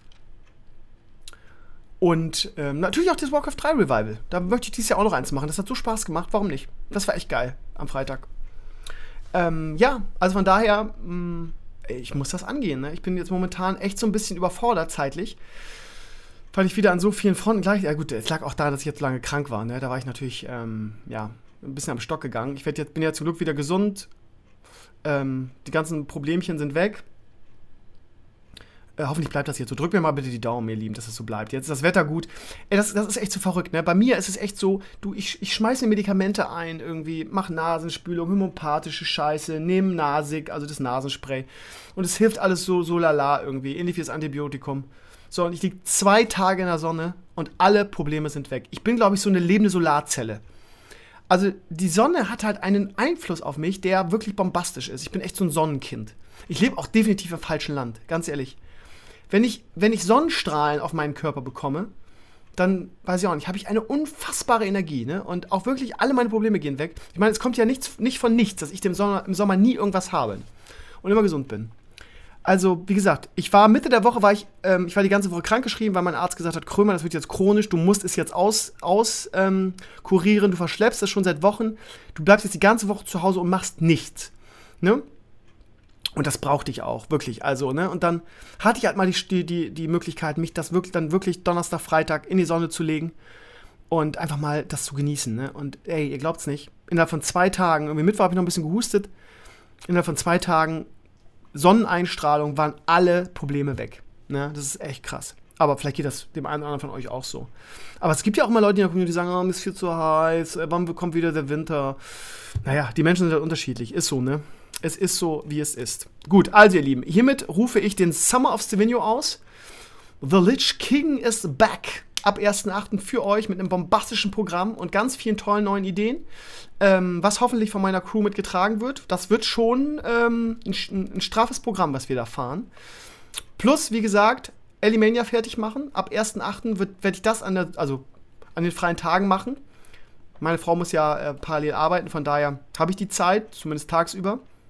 [SPEAKER 2] und ähm, natürlich auch das Warcraft drei Revival. Da möchte ich dieses Jahr auch noch eins machen. Das hat so Spaß gemacht, warum nicht? Das war echt geil am Freitag. Ähm, ja, also von daher, mh, ich muss das angehen, ne? Ich bin jetzt momentan echt so ein bisschen überfordert zeitlich, weil ich wieder an so vielen Fronten gleich, ja gut, es lag auch daran, dass ich jetzt so lange krank war, ne? Da war ich natürlich, ähm, ja, ein bisschen am Stock gegangen. Ich werd jetzt, bin ja zum Glück wieder gesund, ähm, die ganzen Problemchen sind weg. Äh, hoffentlich bleibt das jetzt so. Drück mir mal bitte die Daumen, ihr Lieben, dass das so bleibt. Jetzt ist das Wetter gut. Ey, das, das ist echt so verrückt, ne? Bei mir ist es echt so, du, ich, ich schmeiße mir Medikamente ein, irgendwie, mach Nasenspülung, homöopathische Scheiße, nehme Nasig, also das Nasenspray. Und es hilft alles so, so lala irgendwie, ähnlich wie das Antibiotikum. So, und ich liege zwei Tage in der Sonne und alle Probleme sind weg. Ich bin, glaube ich, so eine lebende Solarzelle. Also, die Sonne hat halt einen Einfluss auf mich, der wirklich bombastisch ist. Ich bin echt so ein Sonnenkind. Ich lebe auch definitiv im falschen Land, ganz ehrlich. Wenn ich, wenn ich Sonnenstrahlen auf meinen Körper bekomme, dann, weiß ich auch nicht, habe ich eine unfassbare Energie, ne? Und auch wirklich alle meine Probleme gehen weg. Ich meine, es kommt ja nichts, nicht von nichts, dass ich im Sommer, im Sommer nie irgendwas habe und immer gesund bin. Also, wie gesagt, ich war Mitte der Woche, war ich, ähm, ich war die ganze Woche krankgeschrieben, weil mein Arzt gesagt hat, Krömer, das wird jetzt chronisch, du musst es jetzt aus, aus ähm, kurieren, du verschleppst es schon seit Wochen, du bleibst jetzt die ganze Woche zu Hause und machst nichts, ne? Und das brauchte ich auch, wirklich, also, ne, und dann hatte ich halt mal die, die, die Möglichkeit, mich das wirklich, dann wirklich Donnerstag, Freitag in die Sonne zu legen und einfach mal das zu genießen, ne, und ey, ihr glaubt's nicht, innerhalb von zwei Tagen, irgendwie Mittwoch habe ich noch ein bisschen gehustet, innerhalb von zwei Tagen Sonneneinstrahlung waren alle Probleme weg, ne, das ist echt krass. Aber vielleicht geht das dem einen oder anderen von euch auch so. Aber es gibt ja auch immer Leute in der Community, die sagen, oh, mir ist viel zu heiß, wann kommt wieder der Winter? Naja, die Menschen sind halt unterschiedlich, ist so, ne? Es ist so, wie es ist. Gut, also ihr Lieben, hiermit rufe ich den Summer of Stevino aus. The Lich King is back. Ab ersten achten für euch mit einem bombastischen Programm und ganz vielen tollen neuen Ideen, ähm, was hoffentlich von meiner Crew mitgetragen wird. Das wird schon ähm, ein, ein straffes Programm, was wir da fahren. Plus, wie gesagt, Elimania fertig machen. Ab ersten achten werde ich das an, der, also an den freien Tagen machen. Meine Frau muss ja äh, parallel arbeiten, von daher habe ich die Zeit, zumindest tagsüber.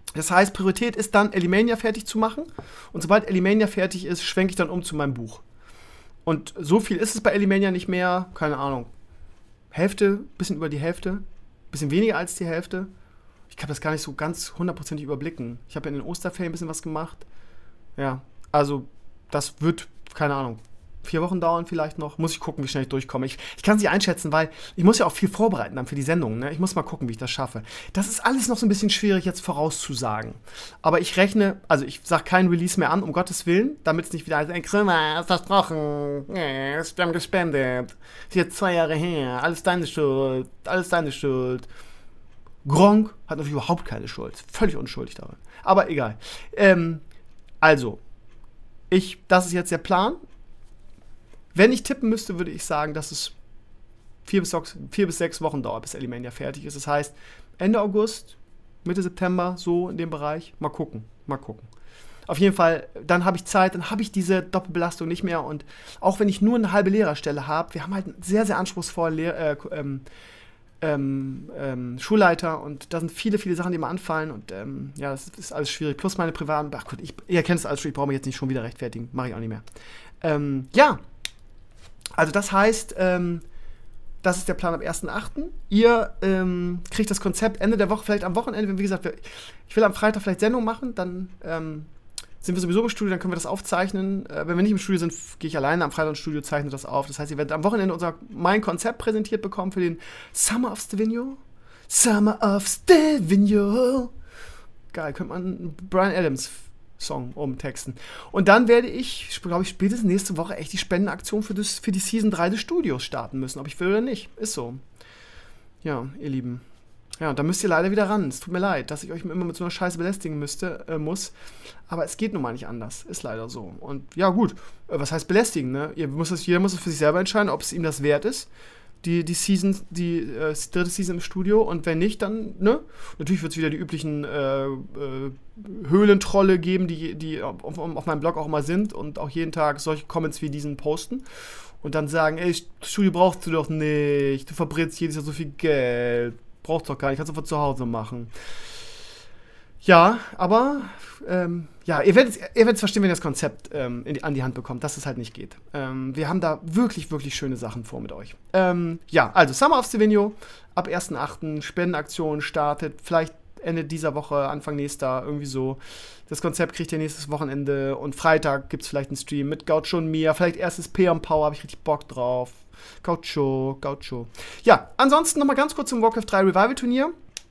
[SPEAKER 2] Das heißt, Priorität ist dann, Elimania fertig zu machen. Und sobald Elimania fertig ist, schwenke ich dann um zu meinem Buch. Und so viel ist es bei Elimania nicht mehr. Keine Ahnung. Hälfte, bisschen über die Hälfte. Bisschen weniger als die Hälfte. Ich kann das gar nicht so ganz hundertprozentig überblicken. Ich habe ja in den Osterferien ein bisschen was gemacht. Ja, also das wird, keine Ahnung, vier Wochen dauern vielleicht noch. Muss ich gucken, wie schnell ich durchkomme. Ich, ich kann es nicht einschätzen, weil ich muss ja auch viel vorbereiten dann für die Sendung. Ne? Ich muss mal gucken, wie ich das schaffe. Das ist alles noch so ein bisschen schwierig jetzt vorauszusagen. Aber ich rechne, also ich sage keinen Release mehr an, um Gottes Willen, damit es nicht wieder ein Krümmer, versprochen, ja, wir haben gespendet, ist jetzt zwei Jahre her, alles deine Schuld, alles deine Schuld. Gronkh hat natürlich überhaupt keine Schuld. Völlig unschuldig daran. Aber egal. Ähm, also, ich, das ist jetzt der Plan. Wenn ich tippen müsste, würde ich sagen, dass es vier bis, vier bis sechs Wochen dauert, bis Elimania fertig ist. Das heißt, Ende August, Mitte September, so in dem Bereich. Mal gucken, mal gucken. Auf jeden Fall, dann habe ich Zeit, dann habe ich diese Doppelbelastung nicht mehr. Und auch wenn ich nur eine halbe Lehrerstelle habe, wir haben halt einen sehr, sehr anspruchsvollen Lehr- äh, ähm, ähm, ähm, Schulleiter. Und da sind viele, viele Sachen, die mir anfallen. Und ähm, ja, das ist alles schwierig. Plus meine privaten, ach gut, ich, ihr kennt es alles schon, ich brauche mich jetzt nicht schon wieder rechtfertigen. Mache ich auch nicht mehr. Ähm, ja, also das heißt, ähm, das ist der Plan ab ersten achten Ihr ähm, kriegt das Konzept Ende der Woche, vielleicht am Wochenende, wenn, wie gesagt, wir, ich will am Freitag vielleicht Sendung machen, dann ähm, sind wir sowieso im Studio, dann können wir das aufzeichnen. Äh, wenn wir nicht im Studio sind, gehe ich alleine am Freitag ins Studio, zeichne das auf. Das heißt, ihr werdet am Wochenende unser, mein Konzept präsentiert bekommen für den Summer of Stevino. Summer of Stevino. Geil, könnte man einen Bryan Adams Song umtexten. Und dann werde ich, glaube ich, spätestens nächste Woche echt die Spendenaktion für, das, für die Season drei des Studios starten müssen, ob ich will oder nicht. Ist so. Ja, ihr Lieben. Ja, und da müsst ihr leider wieder ran. Es tut mir leid, dass ich euch immer mit so einer Scheiße belästigen müsste, äh, muss. Aber es geht nun mal nicht anders. Ist leider so. Und ja, gut. Äh, was heißt belästigen, ne? Ihr muss das, jeder muss es für sich selber entscheiden, ob es ihm das wert ist. Die, die Season, die äh, dritte Season im Studio, und wenn nicht, dann, ne? Natürlich wird es wieder die üblichen äh, äh, Höhlentrolle geben, die, die auf, auf meinem Blog auch mal sind und auch jeden Tag solche Comments wie diesen posten und dann sagen, ey, das Studio brauchst du doch nicht, du verbrennst jedes Jahr so viel Geld, brauchst doch gar nicht, kannst du von zu Hause machen. Ja, aber ähm, ja, ihr werdet es verstehen, wenn ihr das Konzept ähm, in die, an die Hand bekommt, dass es halt nicht geht. Ähm, wir haben da wirklich, wirklich schöne Sachen vor mit euch. Ähm, ja, also Summer of Stevino, ab ersten achten Spendenaktion startet, vielleicht Ende dieser Woche, Anfang nächster, irgendwie so. Das Konzept kriegt ihr nächstes Wochenende und Freitag gibt es vielleicht einen Stream mit Gaucho und mir, vielleicht erstes P M Power, habe ich richtig Bock drauf. Gaucho, Gaucho. Ja, ansonsten nochmal ganz kurz zum Warcraft drei Revival Turnier.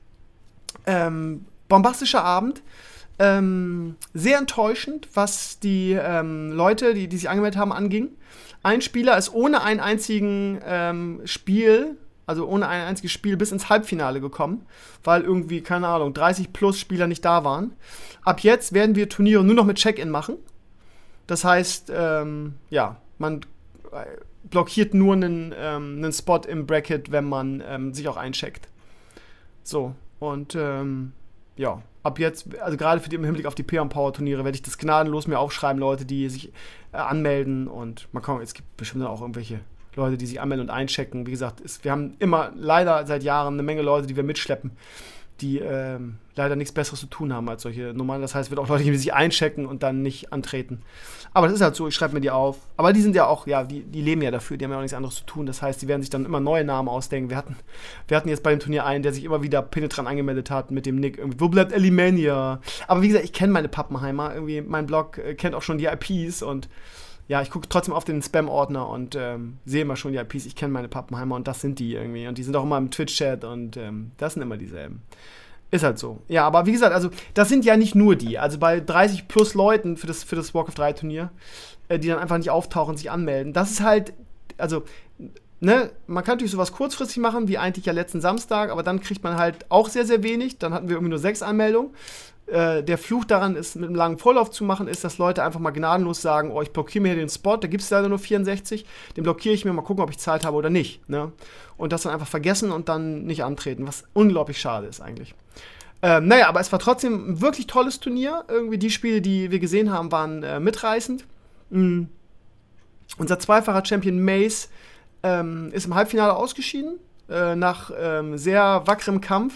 [SPEAKER 2] Ähm, bombastischer Abend. Ähm, sehr enttäuschend, was die ähm, Leute, die, die sich angemeldet haben, anging. Ein Spieler ist ohne einen einzigen ähm, Spiel, also ohne ein einziges Spiel bis ins Halbfinale gekommen, weil irgendwie, keine Ahnung, dreißig plus Spieler nicht da waren. Ab jetzt werden wir Turniere nur noch mit Check-in machen. Das heißt, ähm, ja, man blockiert nur einen, ähm, einen Spot im Bracket, wenn man ähm, sich auch eincheckt. So, und ähm, ja, ab jetzt, also gerade für die, im Hinblick auf die P M Power Turniere, werde ich das gnadenlos mir aufschreiben, Leute, die sich äh, anmelden, und man kann, es gibt bestimmt auch irgendwelche Leute, die sich anmelden und einchecken. Wie gesagt, ist, wir haben immer leider seit Jahren eine Menge Leute, die wir mitschleppen, die ähm, leider nichts Besseres zu tun haben als solche Nummern. Das heißt, es wird auch Leute geben, die sich einchecken und dann nicht antreten. Aber das ist halt so, ich schreibe mir die auf. Aber die sind ja auch, ja, die, die leben ja dafür, die haben ja auch nichts anderes zu tun. Das heißt, die werden sich dann immer neue Namen ausdenken. Wir hatten, wir hatten jetzt bei dem Turnier einen, der sich immer wieder penetrant angemeldet hat mit dem Nick. Irgendwie, wo bleibt Elimania? Aber wie gesagt, ich kenne meine Pappenheimer. Irgendwie, mein Blog äh, kennt auch schon die I Ps, und ja, ich gucke trotzdem auf den Spam-Ordner und ähm, sehe immer schon die I Ps. Ich kenne meine Pappenheimer, und das sind die irgendwie. Und die sind auch immer im Twitch-Chat, und ähm, das sind immer dieselben. Ist halt so. Ja, aber wie gesagt, also das sind ja nicht nur die. Also bei dreißig plus Leuten für das, für das Warcraft drei Turnier, äh, die dann einfach nicht auftauchen, sich anmelden. Das ist halt, also, ne, man kann natürlich sowas kurzfristig machen, wie eigentlich ja letzten Samstag, aber dann kriegt man halt auch sehr, sehr wenig. Dann hatten wir irgendwie nur sechs Anmeldungen. Äh, der Fluch daran ist, mit einem langen Vorlauf zu machen, ist, dass Leute einfach mal gnadenlos sagen, oh, ich blockiere mir hier den Spot, da gibt es leider nur vierundsechzig, den blockiere ich mir, mal gucken, ob ich Zeit habe oder nicht. Ne? Und das dann einfach vergessen und dann nicht antreten, was unglaublich schade ist eigentlich. Ähm, naja, aber es war trotzdem ein wirklich tolles Turnier. Irgendwie die Spiele, die wir gesehen haben, waren äh, mitreißend. Mhm. Unser zweifacher Champion Mace ähm, ist im Halbfinale ausgeschieden, äh, nach ähm, sehr wackerem Kampf.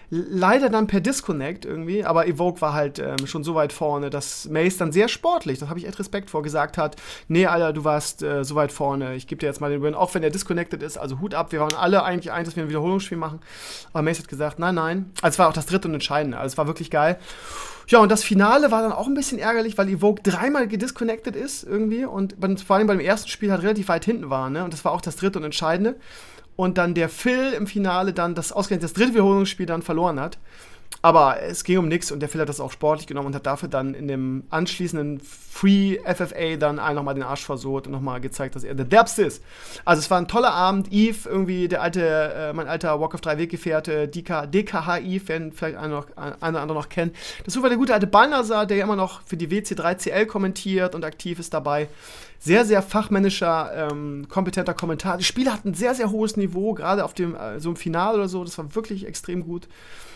[SPEAKER 2] Leider dann per Disconnect irgendwie, aber Evoke war halt ähm, schon so weit vorne, dass Mace dann sehr sportlich, das habe ich echt Respekt vor, gesagt hat, nee, Alter, du warst äh, so weit vorne, ich gebe dir jetzt mal den Win, auch wenn der disconnected ist, also Hut ab, wir waren alle eigentlich eins, dass wir ein Wiederholungsspiel machen, aber Mace hat gesagt, nein, nein, also es war auch das dritte und entscheidende, also es war wirklich geil. Ja, und das Finale war dann auch ein bisschen ärgerlich, weil Evoke dreimal gedisconnected ist irgendwie und vor allem beim ersten Spiel halt relativ weit hinten war, ne, und das war auch das dritte und entscheidende. Und dann der Phil im Finale dann das ausgerechnet das dritte Wiederholungsspiel dann verloren hat. Aber es ging um nichts und der Phil hat das auch sportlich genommen und hat dafür dann in dem anschließenden Free F F A dann allen nochmal den Arsch versohlt und nochmal gezeigt, dass er der Derbste ist. Also es war ein toller Abend. Eve, irgendwie der alte, äh, mein alter Walk of drei Weggefährte, D K H Eve, werden vielleicht einer noch, einer oder andere noch kennen. Das war der gute alte Balnasar, der ja immer noch für die W C drei C L kommentiert und aktiv ist dabei. Sehr, sehr fachmännischer, ähm, kompetenter Kommentar. Die Spiele hatten ein sehr, sehr hohes Niveau, gerade auf dem äh, so im Finale oder so. Das war wirklich extrem gut.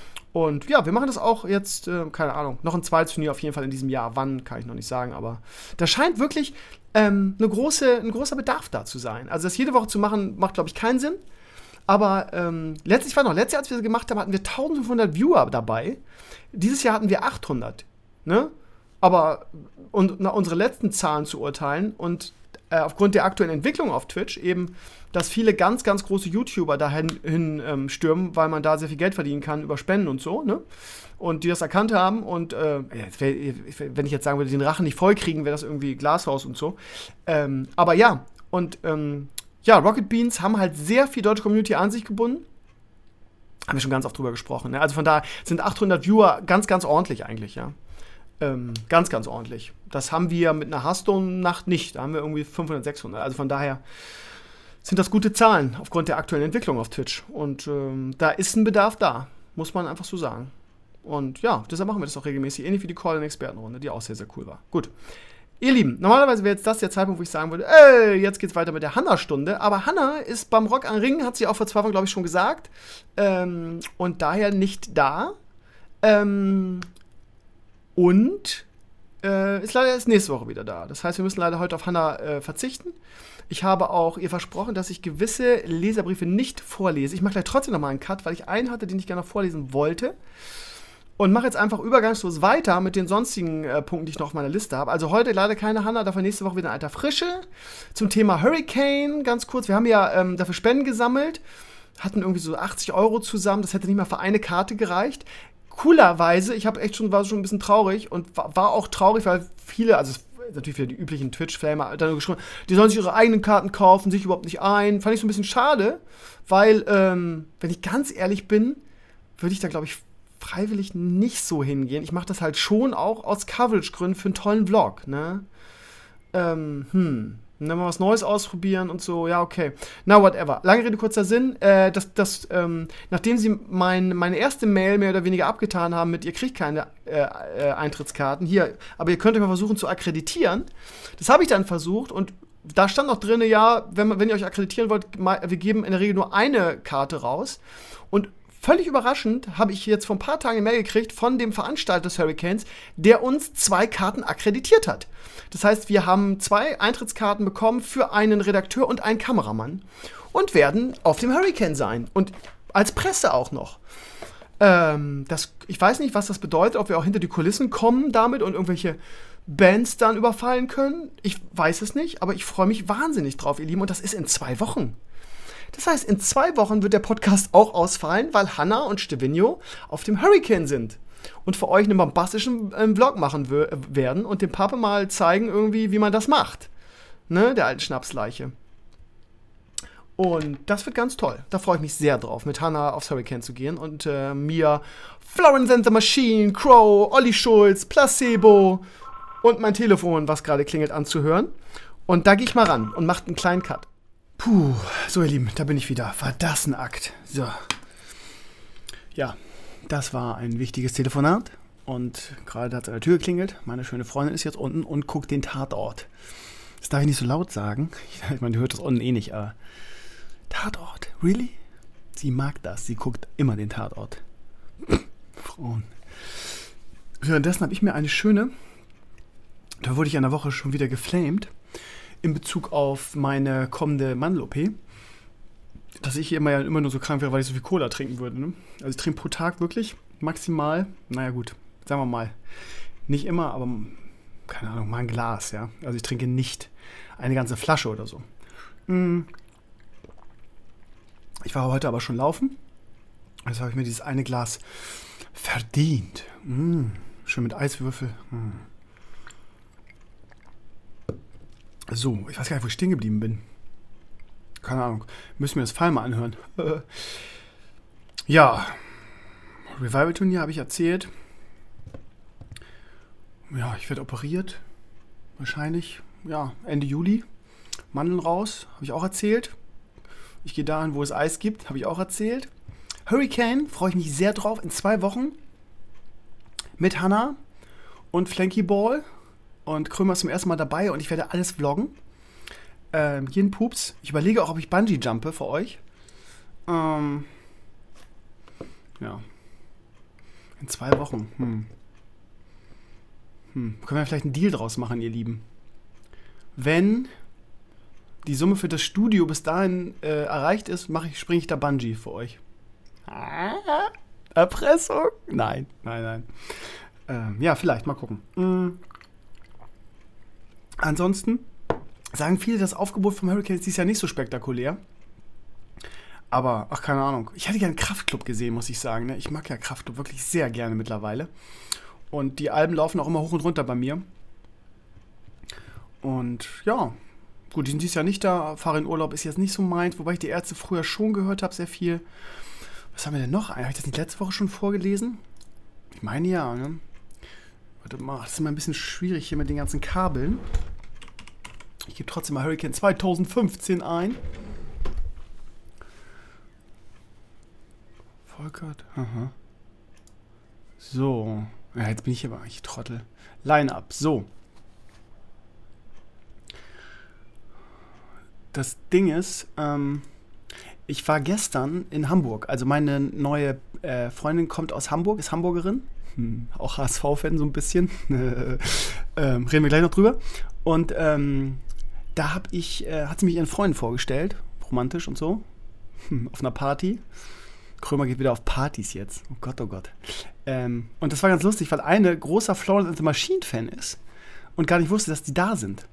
[SPEAKER 2] Und ja, wir machen das auch jetzt, äh, keine Ahnung, noch ein zweites Turnier auf jeden Fall in diesem Jahr. Wann, kann ich noch nicht sagen, aber da scheint wirklich ähm, eine große, ein großer Bedarf da zu sein. Also das jede Woche zu machen, macht, glaube ich, keinen Sinn. Aber ähm, letztes Jahr noch, letztes Jahr, als wir das gemacht haben, hatten wir eintausendfünfhundert Viewer dabei. Dieses Jahr hatten wir achthundert, ne? Aber und nach unsere letzten Zahlen zu urteilen und äh, aufgrund der aktuellen Entwicklung auf Twitch eben, dass viele ganz, ganz große YouTuber dahin hin, ähm, stürmen, weil man da sehr viel Geld verdienen kann über Spenden und so, ne? Und die das erkannt haben und äh, wär, wenn ich jetzt sagen würde, den Rachen nicht voll kriegen, wäre das irgendwie Glashaus und so. Ähm, aber ja, und ähm, ja, Rocket Beans haben halt sehr viel deutsche Community an sich gebunden. Haben wir schon ganz oft drüber gesprochen, ne? Also von daher sind achthundert Viewer ganz, ganz ordentlich eigentlich, ja. Ähm, ganz, ganz ordentlich. Das haben wir mit einer Hearthstone-Nacht nicht. Da haben wir irgendwie fünfhundert, sechshundert. Also von daher sind das gute Zahlen aufgrund der aktuellen Entwicklung auf Twitch. Und ähm, da ist ein Bedarf da, muss man einfach so sagen. Und ja, deshalb machen wir das auch regelmäßig, ähnlich wie die Call-in-Expertenrunde, die auch sehr, sehr cool war. Gut. Ihr Lieben, normalerweise wäre jetzt das der Zeitpunkt, wo ich sagen würde, ey, jetzt geht's weiter mit der Hanna-Stunde. Aber Hanna ist beim Rock am Ring, hat sie auch vor zwei Wochen, glaube ich, schon gesagt. Ähm, und daher nicht da. Ähm... Und äh, ist leider erst nächste Woche wieder da. Das heißt, wir müssen leider heute auf Hanna äh, verzichten. Ich habe auch ihr versprochen, dass ich gewisse Leserbriefe nicht vorlese. Ich mache gleich trotzdem nochmal einen Cut, weil ich einen hatte, den ich gerne noch vorlesen wollte. Und mache jetzt einfach übergangslos weiter mit den sonstigen äh, Punkten, die ich noch auf meiner Liste habe. Also heute leider keine Hanna, dafür nächste Woche wieder ein alter Frische. Zum Thema Hurricane, ganz kurz. Wir haben ja ähm, dafür Spenden gesammelt, hatten irgendwie so achtzig Euro zusammen. Das hätte nicht mal für eine Karte gereicht. Coolerweise, ich habe echt schon, war schon ein bisschen traurig und war, war auch traurig, weil viele, also natürlich wieder die üblichen Twitch-Flamer, dann geschrieben, die sollen sich ihre eigenen Karten kaufen, sich überhaupt nicht ein. Fand ich so ein bisschen schade, weil, ähm, wenn ich ganz ehrlich bin, würde ich da, glaube ich, freiwillig nicht so hingehen. Ich mache das halt schon auch aus Coverage-Gründen für einen tollen Vlog, ne? Ähm, hm. Und dann mal was Neues ausprobieren und so, ja, okay. Na, whatever. Lange Rede, kurzer Sinn. Äh, das, das, ähm, nachdem sie mein, meine erste Mail mehr oder weniger abgetan haben mit, ihr kriegt keine äh, äh, Eintrittskarten, hier, aber ihr könnt euch mal versuchen zu akkreditieren. Das habe ich dann versucht und da stand noch drin, ja, wenn, wenn ihr euch akkreditieren wollt, wir geben in der Regel nur eine Karte raus. Und völlig überraschend habe ich jetzt vor ein paar Tagen eine Mail gekriegt von dem Veranstalter des Hurricanes, der uns zwei Karten akkreditiert hat. Das heißt, wir haben zwei Eintrittskarten bekommen für einen Redakteur und einen Kameramann und werden auf dem Hurricane sein. Und als Presse auch noch. Ähm, das, ich weiß nicht, was das bedeutet, ob wir auch hinter die Kulissen kommen damit und irgendwelche Bands dann überfallen können. Ich weiß es nicht, aber ich freue mich wahnsinnig drauf, ihr Lieben. Und das ist in zwei Wochen. Das heißt, in zwei Wochen wird der Podcast auch ausfallen, weil Hanna und Stevino auf dem Hurricane sind und für euch einen bombastischen äh, Vlog machen w- werden und dem Papa mal zeigen irgendwie, wie man das macht. Ne, der alten Schnapsleiche. Und das wird ganz toll. Da freue ich mich sehr drauf, mit Hanna aufs Hurricane zu gehen und äh, mir Florence and the Machine, Crow, Olli Schulz, Placebo und mein Telefon, was gerade klingelt, anzuhören. Und da gehe ich mal ran und mache einen kleinen Cut. Puh, so ihr Lieben, da bin ich wieder. War das ein Akt. So. Ja, das war ein wichtiges Telefonat. Und gerade hat es an der Tür geklingelt. Meine schöne Freundin ist jetzt unten und guckt den Tatort. Das darf ich nicht so laut sagen. Ich meine, die hört das unten eh nicht. Aber Tatort, really? Sie mag das. Sie guckt immer den Tatort. Frauen. Währenddessen habe ich mir eine schöne, da wurde ich in der Woche schon wieder geflamed, in Bezug auf meine kommende Mandel-O P. dass ich immer ja immer nur so krank wäre, weil ich so viel Cola trinken würde. Ne? Also ich trinke pro Tag wirklich maximal, naja gut, sagen wir mal, nicht immer, aber keine Ahnung, mal ein Glas, ja. Also ich trinke nicht eine ganze Flasche oder so. Ich war heute aber schon laufen. Also habe ich mir dieses eine Glas verdient. Mm, schön mit Eiswürfel. Mm. So, ich weiß gar nicht, wo ich stehen geblieben bin. Keine Ahnung. Müssen wir das Fall mal anhören. Ja. Revival-Turnier habe ich erzählt. Ja, ich werde operiert. Wahrscheinlich, ja, Ende Juli. Mandeln raus, habe ich auch erzählt. Ich gehe dahin, wo es Eis gibt, habe ich auch erzählt. Hurricane, freue ich mich sehr drauf. In zwei Wochen mit Hannah und Flanky Ball. Und Krömer ist zum ersten Mal dabei und ich werde alles vloggen. Ähm, jeden Pups. Ich überlege auch, ob ich Bungee jumpe für euch. Ähm, ja. In zwei Wochen. Hm. Hm. Können wir vielleicht einen Deal draus machen, ihr Lieben? Wenn die Summe für das Studio bis dahin äh, erreicht ist, mache ich, springe ich da Bungee für euch. Ah, Erpressung? Nein, nein, nein. Ähm, ja, vielleicht, mal gucken. Mhm. Ansonsten sagen viele, das Aufgebot vom Hurricane ist dieses Jahr nicht so spektakulär. Aber, ach, keine Ahnung. Ich hätte gerne Kraftklub gesehen, muss ich sagen. Ne? Ich mag ja Kraftklub wirklich sehr gerne mittlerweile. Und die Alben laufen auch immer hoch und runter bei mir. Und ja, gut, die sind dieses Jahr nicht da. Fahre in Urlaub ist jetzt nicht so meins, wobei ich die Ärzte früher schon gehört habe, sehr viel. Was haben wir denn noch? Habe ich das nicht letzte Woche schon vorgelesen? Ich meine ja, ne? Warte mal, das ist immer ein bisschen schwierig hier mit den ganzen Kabeln. Ich gebe trotzdem mal Hurricane zwanzig fünfzehn ein. Volkert, aha. So, ja, jetzt bin ich aber eigentlich Trottel. Line-Up, so. Das Ding ist, ähm, ich war gestern in Hamburg. Also meine neue äh, Freundin kommt aus Hamburg, ist Hamburgerin. Hm, auch H S V-Fan so ein bisschen. ähm, reden wir gleich noch drüber. Und ähm, da hab ich, äh, hat sie mich ihren Freunden vorgestellt. Romantisch und so. Hm, auf einer Party. Krömer geht wieder auf Partys jetzt. Oh Gott, oh Gott. Ähm, und das war ganz lustig, weil eine großer Florence and the Machine-Fan ist und gar nicht wusste, dass die da sind.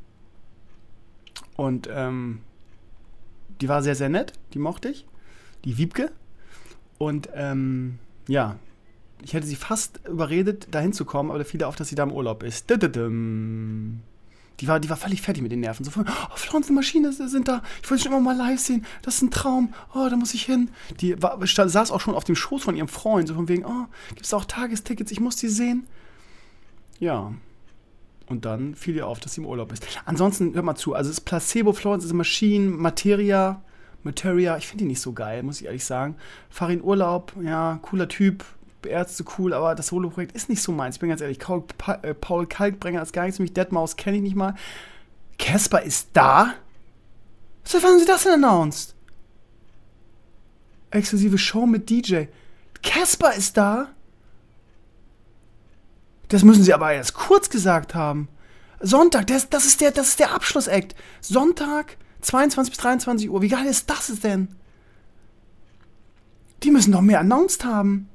[SPEAKER 2] Und ähm, die war sehr, sehr nett. Die mochte ich. Die Wiebke. Und ähm, ja, ich hätte sie fast überredet, da hinzukommen, aber da fiel auf, dass sie da im Urlaub ist. Die war, die war völlig fertig mit den Nerven. So von, oh, Florence and the Machine sind da. Ich wollte schon immer mal live sehen. Das ist ein Traum. Oh, da muss ich hin. Die war, stand, saß auch schon auf dem Schoß von ihrem Freund. So von wegen, oh, gibt es auch Tagestickets? Ich muss die sehen. Ja. Und dann fiel ihr auf, dass sie im Urlaub ist. Ansonsten, hört mal zu, also es ist Placebo, Florence and the Machine, Materia, Materia, ich finde die nicht so geil, muss ich ehrlich sagen. Fahr in Urlaub, ja, cooler Typ, Ärzte cool, aber das Solo-Projekt ist nicht so meins. Ich bin ganz ehrlich, Paul, pa- äh, Paul Kalkbrenner ist gar nichts für mich, Deadmau5 kenne ich nicht mal. Casper ist da? Was haben sie das denn announced? Exklusive Show mit D J. Casper ist da? Das müssen sie aber erst kurz gesagt haben. Sonntag, das, das ist der, das ist der Abschlussakt. Sonntag, zweiundzwanzig bis dreiundzwanzig Uhr. Wie geil ist das denn? Die müssen doch mehr announced haben.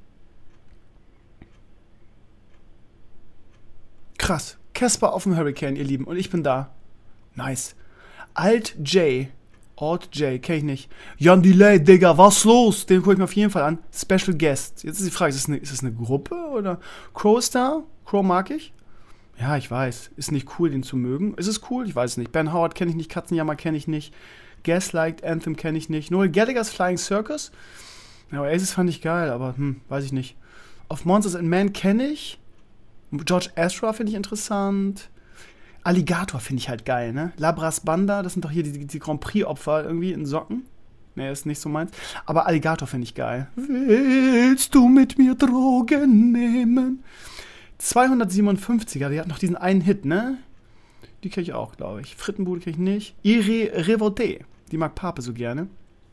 [SPEAKER 2] Krass. Casper auf dem Hurricane, ihr Lieben. Und ich bin da. Nice. Alt J. Alt J, kenn ich nicht. Jan Delay, Digga, was los? Den gucke ich mir auf jeden Fall an. Special Guest. Jetzt ist die Frage, ist das eine, ist das eine Gruppe oder? Crow Star? Crow mag ich? Ja, ich weiß. Ist nicht cool, den zu mögen. Ist es cool? Ich weiß es nicht. Ben Howard kenne ich nicht. Katzenjammer kenne ich nicht. Gaslight, Anthem kenne ich nicht. Noel Gallagher's Flying Circus? Ja, Oasis fand ich geil, aber hm, weiß ich nicht. Of Monsters and Men kenne ich. George Ezra finde ich interessant. Alligator finde ich halt geil, ne? Labras Banda, das sind doch hier die, die Grand Prix-Opfer irgendwie in Socken. Ne, ist nicht so meins. Aber Alligator finde ich geil. Willst du mit mir Drogen nehmen? zweihundertsiebenundfünfziger, die hat noch diesen einen Hit, ne? Die kenne ich auch, glaube ich. Frittenbude kenne ich nicht. Iri Revolte, die mag Pape so gerne.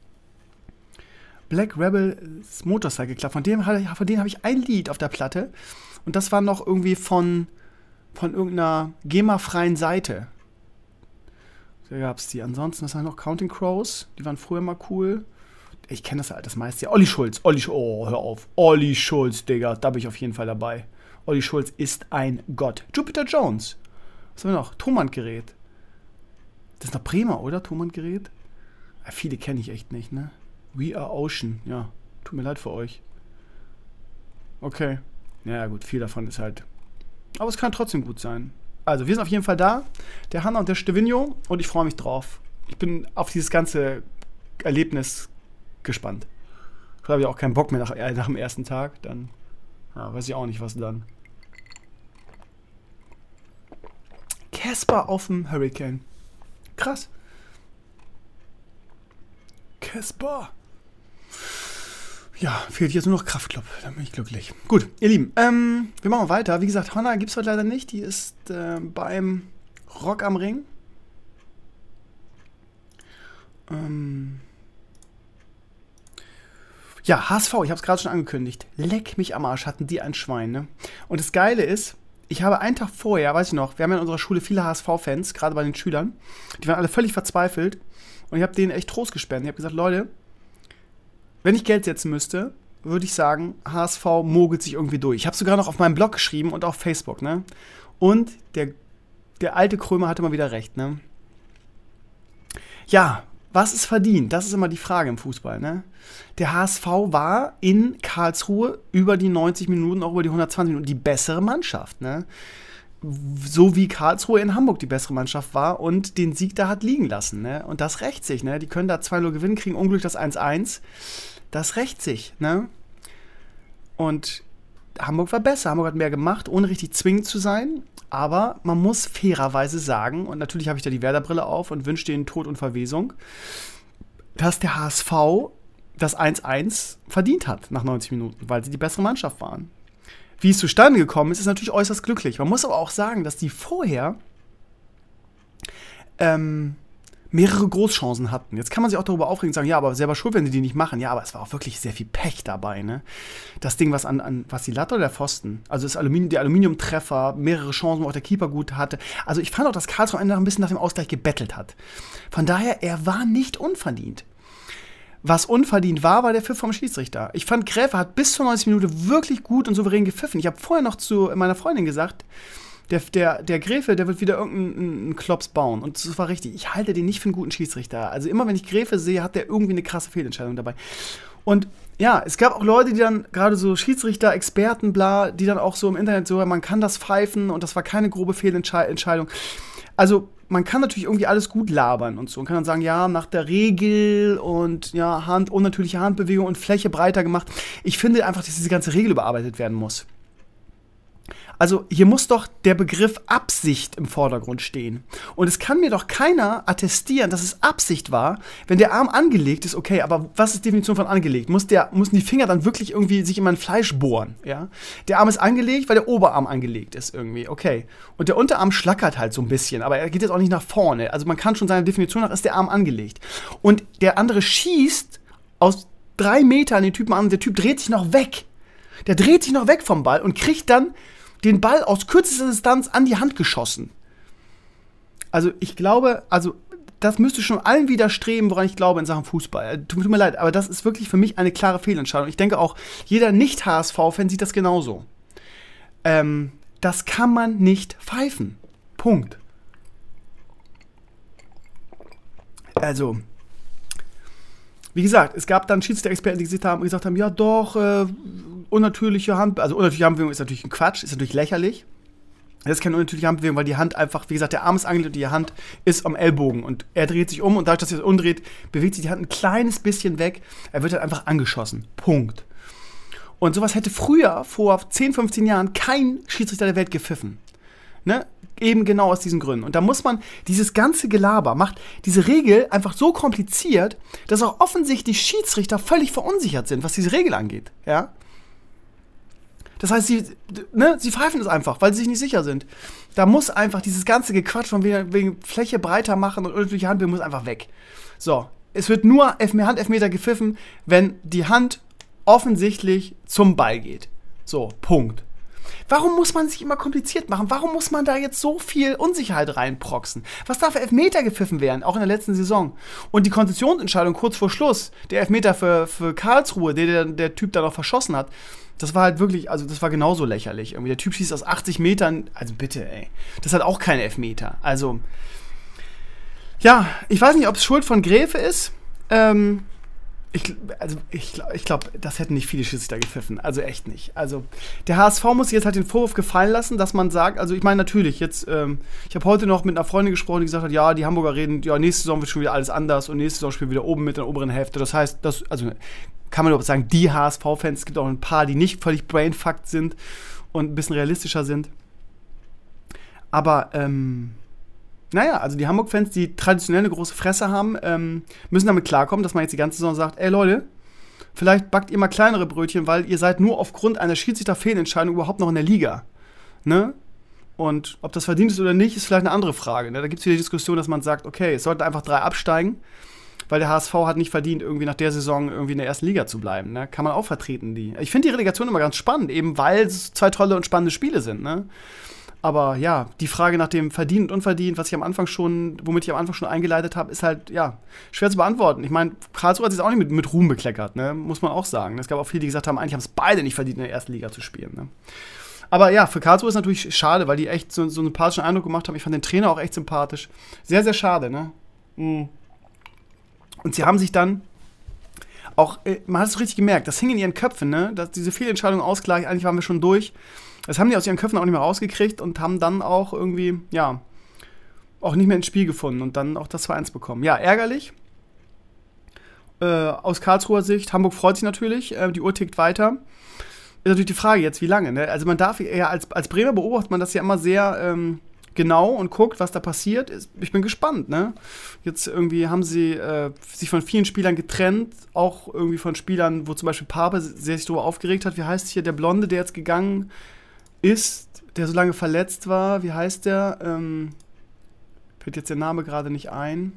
[SPEAKER 2] Black Rebel's Motorcycle Club, von dem, von denen habe ich ein Lied auf der Platte. Und das war noch irgendwie von, von irgendeiner GEMA-freien Seite. Da gab es die. Ansonsten, was war noch? Counting Crows, die waren früher mal cool. ich kenne das halt, das meiste. Ja, Olli Schulz. Olli Schulz, oh, hör auf. Olli Schulz, Digga, da bin ich auf jeden Fall dabei. Olli Schulz ist ein Gott. Jupiter Jones. Was haben wir noch? Thomann-Gerät. Das ist noch Bremer, oder? Thomann-Gerät? Ja, viele kenne ich echt nicht, ne? We are Ocean. Ja, tut mir leid für euch. Okay. Ja, gut, viel davon ist halt... Aber es kann trotzdem gut sein. Also, wir sind auf jeden Fall da. Der Hanna und der Stevino. Und ich freue mich drauf. Ich bin auf dieses ganze Erlebnis gespannt. Ich habe ja auch keinen Bock mehr nach, äh, nach dem ersten Tag. Dann ja, weiß ich auch nicht, was dann. Casper auf dem Hurricane. Krass. Casper. Ja, fehlt jetzt nur noch Kraftclub. Dann bin ich glücklich. Gut, ihr Lieben, ähm, wir machen weiter. Wie gesagt, Hannah gibt es heute leider nicht. Die ist äh, beim Rock am Ring. Ähm ja, H S V, ich habe es gerade schon angekündigt. Leck mich am Arsch, hatten die ein Schwein, ne? Und das Geile ist, ich habe einen Tag vorher, weiß ich noch, wir haben ja in unserer Schule viele H S V-Fans, gerade bei den Schülern. Die waren alle völlig verzweifelt. Und ich habe denen echt Trost gespendet. Ich habe gesagt, Leute, wenn ich Geld setzen müsste, würde ich sagen, H S V mogelt sich irgendwie durch. Ich habe sogar noch auf meinem Blog geschrieben und auf Facebook, ne? Und der, der alte Krömer hatte mal wieder recht, ne? Ja, was ist verdient? Das ist immer die Frage im Fußball, ne? Der H S V war in Karlsruhe über die neunzig Minuten, auch über die hundertzwanzig Minuten die bessere Mannschaft, ne? So wie Karlsruhe in Hamburg die bessere Mannschaft war und den Sieg da hat liegen lassen, ne? Und das rächt sich, ne? Die können da zwei null gewinnen, kriegen unglücklich das eins eins. Das rächt sich, ne? Und Hamburg war besser. Hamburg hat mehr gemacht, ohne richtig zwingend zu sein. Aber man muss fairerweise sagen, und natürlich habe ich da die Werder-Brille auf und wünsche denen Tod und Verwesung, dass der H S V das eins eins verdient hat nach neunzig Minuten, weil sie die bessere Mannschaft waren. Wie es zustande gekommen ist, ist natürlich äußerst glücklich. Man muss aber auch sagen, dass die vorher ähm, mehrere Großchancen hatten. Jetzt kann man sich auch darüber aufregen und sagen, ja, aber selber schuld, wenn sie die nicht machen. Ja, aber es war auch wirklich sehr viel Pech dabei, ne? Das Ding, was an, an was die Latte oder der Pfosten? Also das Aluminium, der Aluminiumtreffer, mehrere Chancen, wo auch der Keeper gut hatte. Also ich fand auch, dass Karlsruhe am Ende noch ein bisschen nach dem Ausgleich gebettelt hat. Von daher, er war nicht unverdient. Was unverdient war, war der Pfiff vom Schiedsrichter. Ich fand, Gräfe hat bis zur neunzig Minute wirklich gut und souverän gepfiffen. Ich habe vorher noch zu meiner Freundin gesagt, der, der, der Gräfe, der wird wieder irgendeinen Klops bauen. Und das war richtig. Ich halte den nicht für einen guten Schiedsrichter. Also immer, wenn ich Gräfe sehe, hat der irgendwie eine krasse Fehlentscheidung dabei. Und ja, es gab auch Leute, die dann, gerade so Schiedsrichter, Experten, bla, die dann auch so im Internet so, man kann das pfeifen und das war keine grobe Fehlentscheidung. Also man kann natürlich irgendwie alles gut labern und so. Und kann dann sagen, ja, nach der Regel und ja, Hand, unnatürliche Handbewegung und Fläche breiter gemacht. Ich finde einfach, dass diese ganze Regel überarbeitet werden muss. Also hier muss doch der Begriff Absicht im Vordergrund stehen. Und es kann mir doch keiner attestieren, dass es Absicht war, wenn der Arm angelegt ist, okay, aber was ist die Definition von angelegt? Muss der, müssen die Finger dann wirklich irgendwie sich in mein Fleisch bohren, ja? Der Arm ist angelegt, weil der Oberarm angelegt ist irgendwie, okay. Und der Unterarm schlackert halt so ein bisschen, aber er geht jetzt auch nicht nach vorne. Also man kann schon seiner Definition nach, ist der Arm angelegt. Und der andere schießt aus drei Metern den Typen an und der Typ dreht sich noch weg. Der dreht sich noch weg vom Ball und kriegt dann den Ball aus kürzester Distanz an die Hand geschossen. Also ich glaube, also das müsste schon allen widerstreben, woran ich glaube in Sachen Fußball. Tut, tut mir leid, aber das ist wirklich für mich eine klare Fehlentscheidung. Ich denke auch, jeder Nicht-H S V-Fan sieht das genauso. Ähm, das kann man nicht pfeifen. Punkt. Also, wie gesagt, es gab dann Schiedsrichter-Experten, die gesagt haben, gesagt haben, ja doch, äh, unnatürliche Hand, also unnatürliche Handbewegung ist natürlich ein Quatsch, ist natürlich lächerlich. Das ist keine unnatürliche Handbewegung, weil die Hand einfach, wie gesagt, der Arm ist angelegt und die Hand ist am Ellbogen und er dreht sich um und dadurch, dass er sich umdreht, bewegt sich die Hand ein kleines bisschen weg. Er wird halt einfach angeschossen. Punkt. Und sowas hätte früher, vor zehn, fünfzehn Jahren, kein Schiedsrichter der Welt gepfiffen. Ne? Eben genau aus diesen Gründen. Und da muss man, dieses ganze Gelaber macht diese Regel einfach so kompliziert, dass auch offensichtlich Schiedsrichter völlig verunsichert sind, was diese Regel angeht. Ja? Das heißt, sie, ne, sie pfeifen es einfach, weil sie sich nicht sicher sind. Da muss einfach dieses ganze Gequatsch von wegen, wegen Fläche breiter machen und irgendwelche Handbewegung muss einfach weg. So, es wird nur Handelfmeter gepfiffen, wenn die Hand offensichtlich zum Ball geht. So, Punkt. Warum muss man sich immer kompliziert machen? Warum muss man da jetzt so viel Unsicherheit reinproxen? Was darf für Elfmeter gepfiffen werden, auch in der letzten Saison? Und die Konzessionsentscheidung kurz vor Schluss, der Elfmeter für, für Karlsruhe, den der, der Typ da noch verschossen hat, das war halt wirklich, also das war genauso lächerlich. Irgendwie der Typ schießt aus achtzig Metern, also bitte, ey. Das hat auch kein Elfmeter. Also, ja, ich weiß nicht, ob es Schuld von Gräfe ist. Ähm, ich, also ich, ich glaube, das hätten nicht viele Schiedsrichter gepfiffen. Also echt nicht. Also der H S V muss jetzt halt den Vorwurf gefallen lassen, dass man sagt, also ich meine natürlich, jetzt, ähm, ich habe heute noch mit einer Freundin gesprochen, die gesagt hat, ja, die Hamburger reden, ja, nächste Saison wird schon wieder alles anders und nächste Saison spielen wir wieder oben mit der oberen Hälfte. Das heißt, das, also kann man überhaupt sagen, die H S V-Fans, es gibt auch ein paar, die nicht völlig brainfucked sind und ein bisschen realistischer sind. Aber, ähm, naja, also die Hamburg-Fans, die traditionell eine große Fresse haben, ähm, müssen damit klarkommen, dass man jetzt die ganze Saison sagt, ey Leute, vielleicht backt ihr mal kleinere Brötchen, weil ihr seid nur aufgrund einer Schiedsrichter-Fehlentscheidung überhaupt noch in der Liga. Ne? Und ob das verdient ist oder nicht, ist vielleicht eine andere Frage. Ne? Da gibt es wieder die Diskussion, dass man sagt, okay, es sollten einfach drei absteigen, weil der H S V hat nicht verdient, irgendwie nach der Saison irgendwie in der ersten Liga zu bleiben. Ne? Kann man auch vertreten. Die. Ich finde die Relegation immer ganz spannend, eben weil es zwei tolle und spannende Spiele sind. Ne? Aber ja, die Frage nach dem verdient und unverdient, was ich am Anfang schon, womit ich am Anfang schon eingeleitet habe, ist halt, ja, schwer zu beantworten. Ich meine, Karlsruhe hat sich auch nicht mit, mit Ruhm bekleckert, ne? Muss man auch sagen. Es gab auch viele, die gesagt haben, eigentlich haben es beide nicht verdient, in der ersten Liga zu spielen. Ne? Aber ja, für Karlsruhe ist es natürlich schade, weil die echt so, so einen sympathischen Eindruck gemacht haben. Ich fand den Trainer auch echt sympathisch. Sehr, sehr schade, ne? Mhm. Und sie haben sich dann auch, man hat es richtig gemerkt, das hing in ihren Köpfen, ne? Dass diese Fehlentscheidung Ausgleich, eigentlich waren wir schon durch. Das haben die aus ihren Köpfen auch nicht mehr rausgekriegt und haben dann auch irgendwie, ja, auch nicht mehr ins Spiel gefunden und dann auch das zwei eins bekommen. Ja, ärgerlich. Äh, aus Karlsruher Sicht, Hamburg freut sich natürlich, äh, die Uhr tickt weiter. Ist natürlich die Frage jetzt, wie lange, ne? Also man darf, ja, als, als Bremer beobachtet man das ja immer sehr ähm, genau und guckt, was da passiert. Ich bin gespannt, ne? Jetzt irgendwie haben sie äh, sich von vielen Spielern getrennt, auch irgendwie von Spielern, wo zum Beispiel Pape sehr sich darüber aufgeregt hat. Wie heißt hier der Blonde, der jetzt gegangen ist, der so lange verletzt war? Wie heißt der? Ähm, fällt jetzt der Name gerade nicht ein.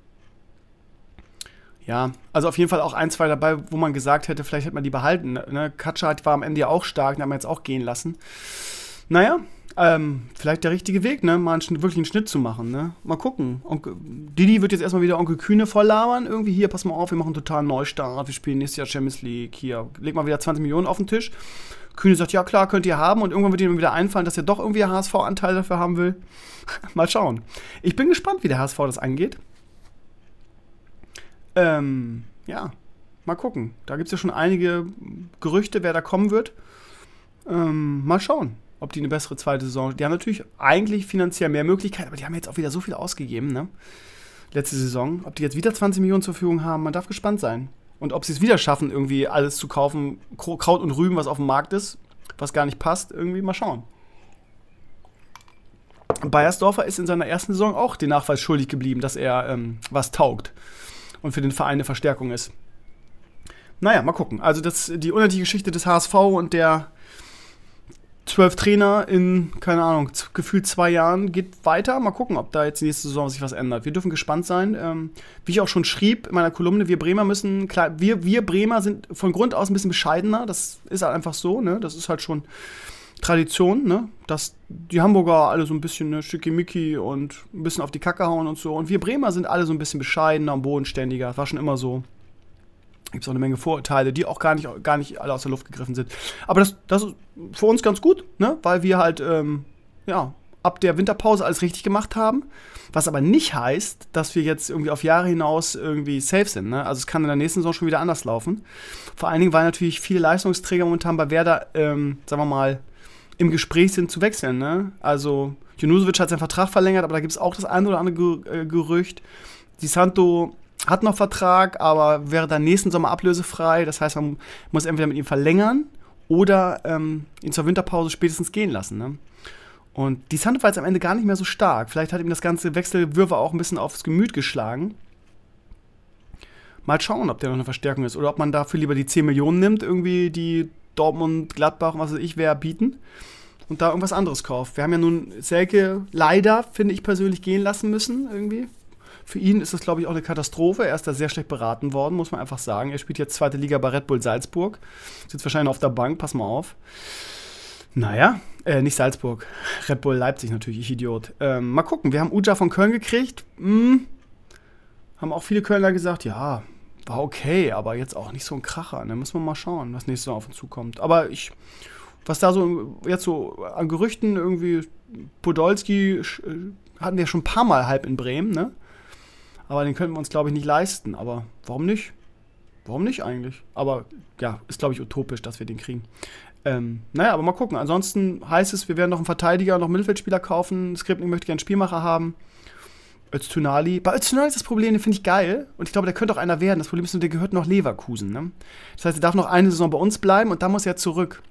[SPEAKER 2] Ja, also auf jeden Fall auch ein, zwei dabei, wo man gesagt hätte, vielleicht hätte man die behalten. Ne? Katschat war am Ende ja auch stark, den haben wir jetzt auch gehen lassen. Naja, ähm, vielleicht der richtige Weg, ne? Mal einen, wirklich einen Schnitt zu machen, ne? Mal gucken. Onkel, Didi wird jetzt erstmal wieder Onkel Kühne voll labern. Irgendwie hier, pass mal auf, wir machen einen totalen Neustart, wir spielen nächstes Jahr Champions League. Hier, leg mal wieder zwanzig Millionen auf den Tisch. Kühne sagt, ja klar, könnt ihr haben. Und irgendwann wird ihm wieder einfallen, dass er doch irgendwie einen H S V-Anteil dafür haben will. Mal schauen. Ich bin gespannt, wie der H S V das angeht. Ähm, ja, mal gucken. Da gibt es ja schon einige Gerüchte, wer da kommen wird. Ähm, mal schauen, ob die eine bessere zweite Saison. Die haben natürlich eigentlich finanziell mehr Möglichkeiten, aber die haben jetzt auch wieder so viel ausgegeben, ne? Letzte Saison. Ob die jetzt wieder zwanzig Millionen zur Verfügung haben, man darf gespannt sein. Und ob sie es wieder schaffen, irgendwie alles zu kaufen, Kraut und Rüben, was auf dem Markt ist, was gar nicht passt, irgendwie mal schauen. Beiersdorfer ist in seiner ersten Saison auch den Nachweis schuldig geblieben, dass er ähm, was taugt und für den Verein eine Verstärkung ist. Naja, mal gucken. Also das, die unendliche Geschichte des H S V und der zwölf Trainer in, keine Ahnung, z- gefühlt zwei Jahren geht weiter. Mal gucken, ob da jetzt nächste Saison sich was ändert. Wir dürfen gespannt sein. Ähm, wie ich auch schon schrieb in meiner Kolumne, wir Bremer müssen, klar, wir, wir Bremer sind von Grund aus ein bisschen bescheidener. Das ist halt einfach so, ne? Das ist halt schon Tradition, ne? Dass die Hamburger alle so ein bisschen ne, schickimicki und ein bisschen auf die Kacke hauen und so. Und wir Bremer sind alle so ein bisschen bescheidener und bodenständiger. Das war schon immer so. Gibt es auch eine Menge Vorurteile, die auch gar nicht, gar nicht alle aus der Luft gegriffen sind. Aber das, das ist für uns ganz gut, ne? Weil wir halt ähm, ja, ab der Winterpause alles richtig gemacht haben. Was aber nicht heißt, dass wir jetzt irgendwie auf Jahre hinaus irgendwie safe sind. Ne? Also es kann in der nächsten Saison schon wieder anders laufen. Vor allen Dingen, weil natürlich viele Leistungsträger momentan bei Werder, ähm, sagen wir mal, im Gespräch sind zu wechseln. Ne? Also Junusovic hat seinen Vertrag verlängert, aber da gibt es auch das eine oder andere Ger- äh, Gerücht. Di Santo hat noch Vertrag, aber wäre dann nächsten Sommer ablösefrei. Das heißt, man muss entweder mit ihm verlängern oder ähm, ihn zur Winterpause spätestens gehen lassen. Ne? Und Di Santo war jetzt am Ende gar nicht mehr so stark. Vielleicht hat ihm das ganze Wechselwürfe auch ein bisschen aufs Gemüt geschlagen. Mal schauen, ob der noch eine Verstärkung ist. Oder ob man dafür lieber die zehn Millionen nimmt, irgendwie die Dortmund, Gladbach, was weiß ich, wer bieten. Und da irgendwas anderes kauft. Wir haben ja nun Selke leider, finde ich persönlich, gehen lassen müssen irgendwie. Für ihn ist das, glaube ich, auch eine Katastrophe. Er ist da sehr schlecht beraten worden, muss man einfach sagen. Er spielt jetzt zweite Liga bei Red Bull Salzburg. Sitzt wahrscheinlich auf der Bank, pass mal auf. Naja, äh, nicht Salzburg. Red Bull Leipzig natürlich, ich Idiot. Ähm, mal gucken, wir haben Uja von Köln gekriegt. Hm. Haben auch viele Kölner gesagt, ja, war okay, aber jetzt auch nicht so ein Kracher. Da müssen wir mal schauen, was nächstes Jahr auf uns zukommt. Aber ich, was da so jetzt so an Gerüchten irgendwie, Podolski äh, hatten wir schon ein paar Mal halb in Bremen, ne? Aber den könnten wir uns, glaube ich, nicht leisten. Aber warum nicht? Warum nicht eigentlich? Aber ja, ist, glaube ich, utopisch, dass wir den kriegen. Ähm, naja, aber mal gucken. Ansonsten heißt es, wir werden noch einen Verteidiger, noch einen Mittelfeldspieler kaufen. Skripnik möchte gerne einen Spielmacher haben. Öztunali. Bei Öztunali ist das Problem, den finde ich geil. Und ich glaube, der könnte auch einer werden. Das Problem ist nur, der gehört noch Leverkusen. Ne? Das heißt, er darf noch eine Saison bei uns bleiben und dann muss er zurück.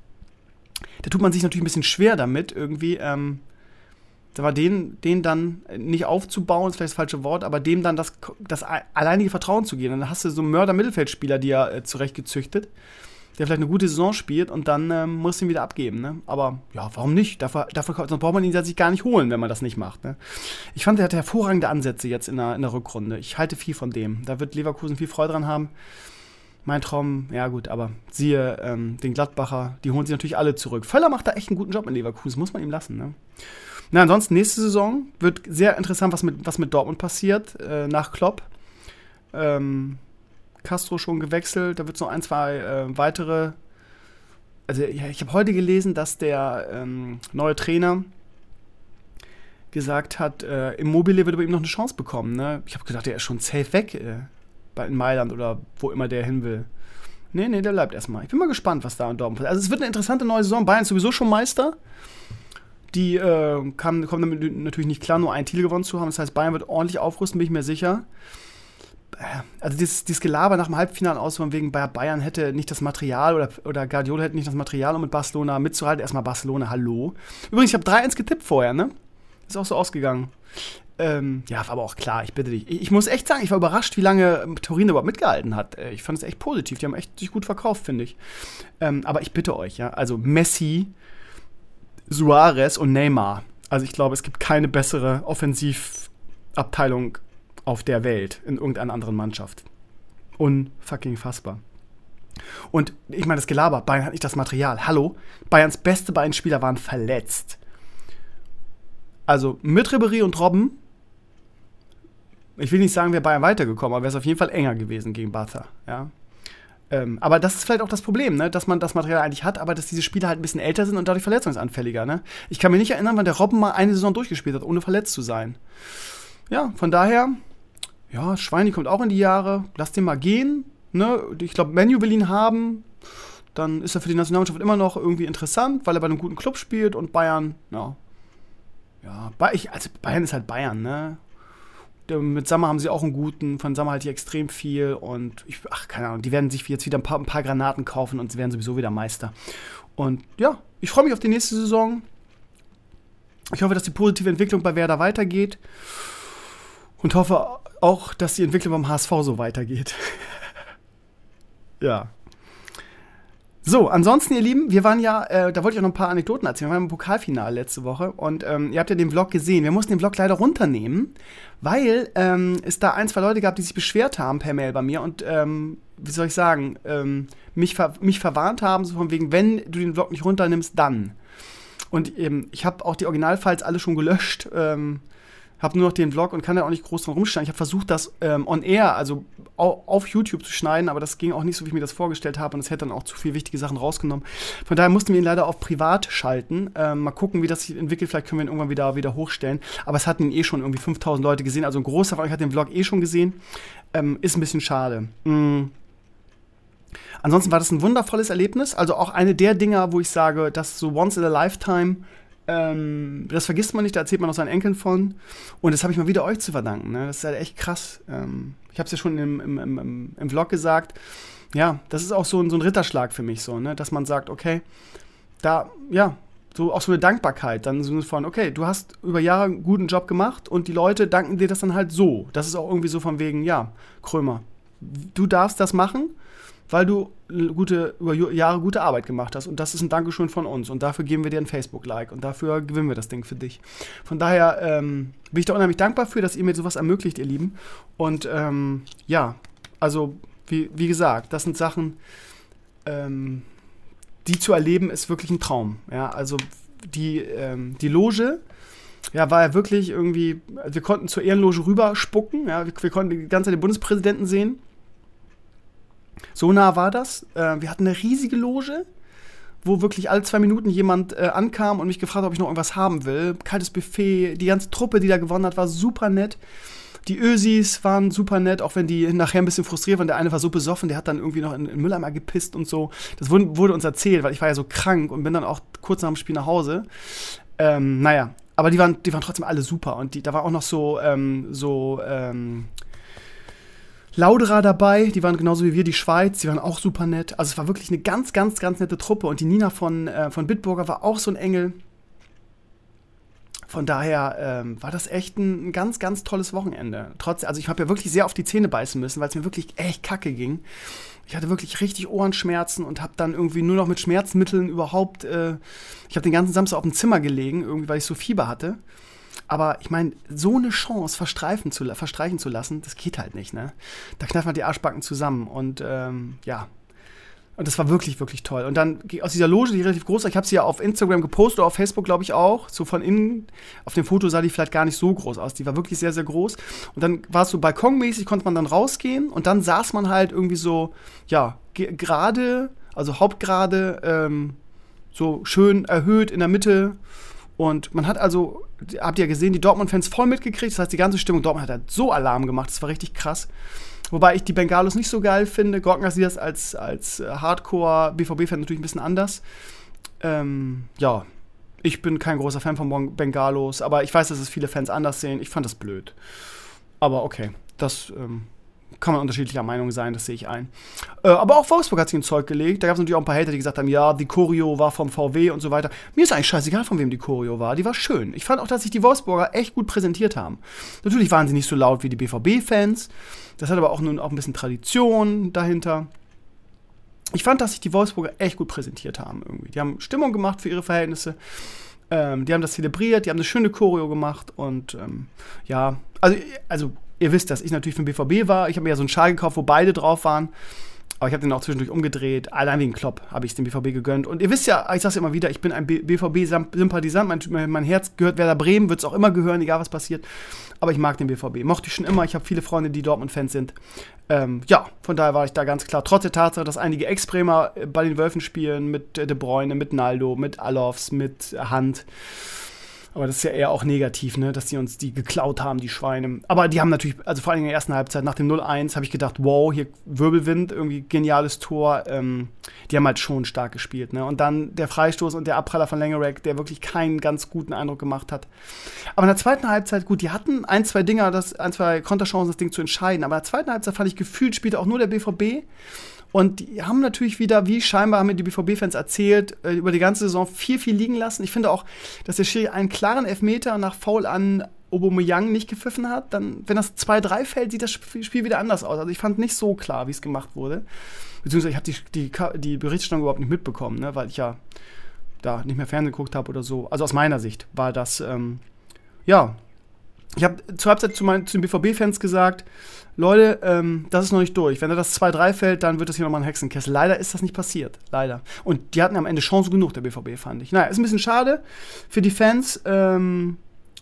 [SPEAKER 2] Da tut man sich natürlich ein bisschen schwer damit, irgendwie, ähm, da war den, den dann nicht aufzubauen, ist vielleicht das falsche Wort, aber dem dann das, das alleinige Vertrauen zu geben. Dann hast du so einen Mörder-Mittelfeldspieler, die er äh, zurechtgezüchtet, der vielleicht eine gute Saison spielt und dann ähm, musst du ihn wieder abgeben. Ne? Aber ja, warum nicht? Dafür, dafür sonst braucht man ihn sich gar nicht holen, wenn man das nicht macht. Ne? Ich fand, er hatte hervorragende Ansätze jetzt in der, in der Rückrunde. Ich halte viel von dem. Da wird Leverkusen viel Freude dran haben. Mein Traum, ja gut, aber siehe ähm, den Gladbacher, die holen sich natürlich alle zurück. Völler macht da echt einen guten Job in Leverkusen, muss man ihm lassen. Ne? Na, ansonsten, nächste Saison wird sehr interessant, was mit, was mit Dortmund passiert, äh, nach Klopp. Ähm, Castro schon gewechselt, da wird es noch ein, zwei äh, weitere. Also, ja, ich habe heute gelesen, dass der ähm, neue Trainer gesagt hat, äh, Immobile wird bei ihm noch eine Chance bekommen. Ne? Ich habe gedacht, der ist schon safe weg äh, bei, in Mailand oder wo immer der hin will. Nee, nee, der bleibt erstmal. Ich bin mal gespannt, was da in Dortmund passiert. Also, es wird eine interessante neue Saison. Bayern ist sowieso schon Meister. Die äh, kam, kommen damit natürlich nicht klar, nur einen Titel gewonnen zu haben. Das heißt, Bayern wird ordentlich aufrüsten, bin ich mir sicher. Also dieses, dieses Gelaber nach dem Halbfinale aus, von wegen Bayern hätte nicht das Material oder, oder Guardiola hätte nicht das Material, um mit Barcelona mitzuhalten. Erstmal Barcelona, hallo. Übrigens, ich habe drei eins getippt vorher, ne? Ist auch so ausgegangen. Ähm, ja, war aber auch klar, ich bitte dich. Ich, ich muss echt sagen, ich war überrascht, wie lange Turin überhaupt mitgehalten hat. Ich fand es echt positiv. Die haben echt sich gut verkauft, finde ich. Ähm, aber ich bitte euch, ja, also Messi, Suarez und Neymar. Also ich glaube, es gibt keine bessere Offensivabteilung auf der Welt in irgendeiner anderen Mannschaft. Unfucking fassbar. Und ich meine, das Gelaber, Bayern hat nicht das Material. Hallo? Bayerns beste beiden Spieler waren verletzt. Also mit Ribéry und Robben, ich will nicht sagen, wäre Bayern weitergekommen, aber wäre es auf jeden Fall enger gewesen gegen Barca. Ja? Ähm, aber das ist vielleicht auch das Problem, ne? Dass man das Material eigentlich hat, aber dass diese Spieler halt ein bisschen älter sind und dadurch verletzungsanfälliger. Ne? Ich kann mich nicht erinnern, wann der Robben mal eine Saison durchgespielt hat, ohne verletzt zu sein. Ja, von daher, ja, Schweini kommt auch in die Jahre, lass den mal gehen. Ne? Ich glaube, Manu will ihn haben, dann ist er für die Nationalmannschaft immer noch irgendwie interessant, weil er bei einem guten Club spielt und Bayern, ja, ja, also Bayern ist halt Bayern, ne? Mit Sammer haben sie auch einen guten, von Sammer halte ich extrem viel und ich, ach, keine Ahnung, die werden sich jetzt wieder ein paar, ein paar Granaten kaufen und sie werden sowieso wieder Meister. Und ja, ich freue mich auf die nächste Saison. Ich hoffe, dass die positive Entwicklung bei Werder weitergeht und hoffe auch, dass die Entwicklung beim H S V so weitergeht. Ja. So, ansonsten, ihr Lieben, wir waren ja, äh, da wollte ich auch noch ein paar Anekdoten erzählen. Wir waren im Pokalfinale letzte Woche und ähm, ihr habt ja den Vlog gesehen. Wir mussten den Vlog leider runternehmen, weil ähm, es da ein, zwei Leute gab, die sich beschwert haben per Mail bei mir und, ähm, wie soll ich sagen, ähm, mich, ver- mich verwarnt haben, so von wegen, wenn du den Vlog nicht runternimmst, dann. Und ähm, ich habe auch die Originalfiles alle schon gelöscht, ähm, habe nur noch den Vlog und kann da auch nicht groß dran rumschneiden. Ich habe versucht, das ähm, on air, also au- auf YouTube zu schneiden, aber das ging auch nicht so, wie ich mir das vorgestellt habe und es hätte dann auch zu viele wichtige Sachen rausgenommen. Von daher mussten wir ihn leider auf privat schalten. Ähm, mal gucken, wie das sich entwickelt. Vielleicht können wir ihn irgendwann wieder, wieder hochstellen. Aber es hatten ihn eh schon irgendwie fünftausend Leute gesehen. Also ein Großteil von euch hat den Vlog eh schon gesehen. Ähm, ist ein bisschen schade. Mm. Ansonsten war das ein wundervolles Erlebnis. Also auch eine der Dinger, wo ich sage, das so once in a lifetime. Ähm, das vergisst man nicht, da erzählt man auch seinen Enkeln von. Und das habe ich mal wieder euch zu verdanken. Ne? Das ist halt echt krass. Ähm, ich habe es ja schon im, im, im, im Vlog gesagt. Ja, das ist auch so ein, so ein Ritterschlag für mich, so, ne? Dass man sagt, okay, da, ja, so auch so eine Dankbarkeit. Dann so von, okay, du hast über Jahre einen guten Job gemacht und die Leute danken dir das dann halt so. Das ist auch irgendwie so von wegen, ja, Krömer, du darfst das machen, weil du gute, über Jahre gute Arbeit gemacht hast. Und das ist ein Dankeschön von uns. Und dafür geben wir dir ein Facebook-Like. Und dafür gewinnen wir das Ding für dich. Von daher ähm, bin ich da unheimlich dankbar für, dass ihr mir sowas ermöglicht, ihr Lieben. Und ähm, ja, also wie, wie gesagt, das sind Sachen, ähm, die zu erleben, ist wirklich ein Traum. Ja, also die, ähm, die Loge, ja, war ja wirklich irgendwie, wir konnten zur Ehrenloge rüber spucken, ja, wir, wir konnten die ganze Zeit den Bundespräsidenten sehen. So nah war das. Äh, wir hatten eine riesige Loge, wo wirklich alle zwei Minuten jemand äh, ankam und mich gefragt hat, ob ich noch irgendwas haben will. Kaltes Buffet, die ganze Truppe, die da gewonnen hat, war super nett. Die Ösis waren super nett, auch wenn die nachher ein bisschen frustriert waren. Der eine war so besoffen, der hat dann irgendwie noch in den Mülleimer gepisst und so. Das wurde, wurde uns erzählt, weil ich war ja so krank und bin dann auch kurz nach dem Spiel nach Hause. Ähm, naja, aber die waren, die waren trotzdem alle super. Und die, da war auch noch so, ähm, so, ähm, Lauderer dabei, die waren genauso wie wir, die Schweiz, die waren auch super nett. Also es war wirklich eine ganz, ganz, ganz nette Truppe. Und die Nina von, äh, von Bitburger war auch so ein Engel. Von daher ähm, war das echt ein, ein ganz, ganz tolles Wochenende. Trotz, also ich habe ja wirklich sehr auf die Zähne beißen müssen, weil es mir wirklich echt kacke ging. Ich hatte wirklich richtig Ohrenschmerzen und habe dann irgendwie nur noch mit Schmerzmitteln überhaupt, äh, ich habe den ganzen Samstag auf dem Zimmer gelegen, irgendwie, weil ich so Fieber hatte. Aber ich meine, so eine Chance verstreichen zu, verstreichen zu lassen, das geht halt nicht, ne? Da knallt man die Arschbacken zusammen und ähm, ja. Und das war wirklich, wirklich toll. Und dann aus dieser Loge, die relativ groß war, ich habe sie ja auf Instagram gepostet oder auf Facebook, glaube ich, auch. So von innen, auf dem Foto sah die vielleicht gar nicht so groß aus. Die war wirklich sehr, sehr groß. Und dann war es so balkonmäßig, konnte man dann rausgehen. Und dann saß man halt irgendwie so, ja, ge- gerade, also hauptgerade, ähm, so schön erhöht in der Mitte. Und man hat also, habt ihr ja gesehen, die Dortmund-Fans voll mitgekriegt. Das heißt, die ganze Stimmung Dortmund hat halt so Alarm gemacht. Das war richtig krass. Wobei ich die Bengalos nicht so geil finde. Gorkner sieht das als, als Hardcore-B V B-Fan natürlich ein bisschen anders. Ähm, ja, ich bin kein großer Fan von Bengalos, aber ich weiß, dass es viele Fans anders sehen. Ich fand das blöd. Aber okay, das ähm, kann man unterschiedlicher Meinung sein, das sehe ich ein. Äh, aber auch Wolfsburg hat sich ein Zeug gelegt. Da gab es natürlich auch ein paar Hater, die gesagt haben, ja, die Choreo war vom V W und so weiter. Mir ist eigentlich scheißegal, von wem die Choreo war. Die war schön. Ich fand auch, dass sich die Wolfsburger echt gut präsentiert haben. Natürlich waren sie nicht so laut wie die B V B-Fans. Das hat aber auch nun auch ein bisschen Tradition dahinter. Ich fand, dass sich die Wolfsburger echt gut präsentiert haben irgendwie. Die haben Stimmung gemacht für ihre Verhältnisse. Ähm, die haben das zelebriert, die haben eine schöne Choreo gemacht und ähm, ja, also, also ihr wisst, dass ich natürlich für den B V B war. Ich habe mir ja so einen Schal gekauft, wo beide drauf waren. Aber ich habe den auch zwischendurch umgedreht. Allein wegen Klopp habe ich den B V B gegönnt. Und ihr wisst ja, ich sage es immer wieder, ich bin ein B V B-Sympathisant. Mein, mein Herz gehört Werder Bremen, wird es auch immer gehören, egal was passiert. Aber ich mag den B V B. Mochte ich schon immer. Ich habe viele Freunde, die Dortmund-Fans sind. Ähm, ja, von daher war ich da ganz klar. Trotz der Tatsache, dass einige Ex-Bremer bei den Wölfen spielen, mit De Bruyne, mit Naldo, mit Alofs, mit Hand. Aber das ist ja eher auch negativ, ne, dass die uns die geklaut haben, die Schweine. Aber die haben natürlich, also vor allem in der ersten Halbzeit, nach dem null eins, habe ich gedacht, wow, hier Wirbelwind, irgendwie geniales Tor. Ähm, die haben halt schon stark gespielt, ne. Und dann der Freistoß und der Abpraller von Langerack, der wirklich keinen ganz guten Eindruck gemacht hat. Aber in der zweiten Halbzeit, gut, die hatten ein, zwei Dinger, das, ein, zwei Konterchancen, das Ding zu entscheiden. Aber in der zweiten Halbzeit fand ich, gefühlt spielte auch nur der B V B. Und die haben natürlich wieder, wie scheinbar haben mir die B V B-Fans erzählt, äh, über die ganze Saison viel, viel liegen lassen. Ich finde auch, dass der Schiri einen klaren Elfmeter nach Foul an Aubameyang nicht gepfiffen hat. Dann, wenn das zwei drei fällt, sieht das Spiel wieder anders aus. Also ich fand nicht so klar, wie es gemacht wurde. Beziehungsweise ich habe die, die, die Berichterstattung überhaupt nicht mitbekommen, ne, weil ich ja da nicht mehr Fernsehen geguckt habe oder so. Also aus meiner Sicht war das, ähm, ja. Ich habe zur Halbzeit zu, meinen, zu den B V B-Fans gesagt, Leute, ähm, das ist noch nicht durch. Wenn da das zwei drei fällt, dann wird das hier nochmal ein Hexenkessel. Leider ist das nicht passiert. Leider. Und die hatten am Ende Chance genug, der B V B, fand ich. Naja, ist ein bisschen schade für die Fans. Ähm,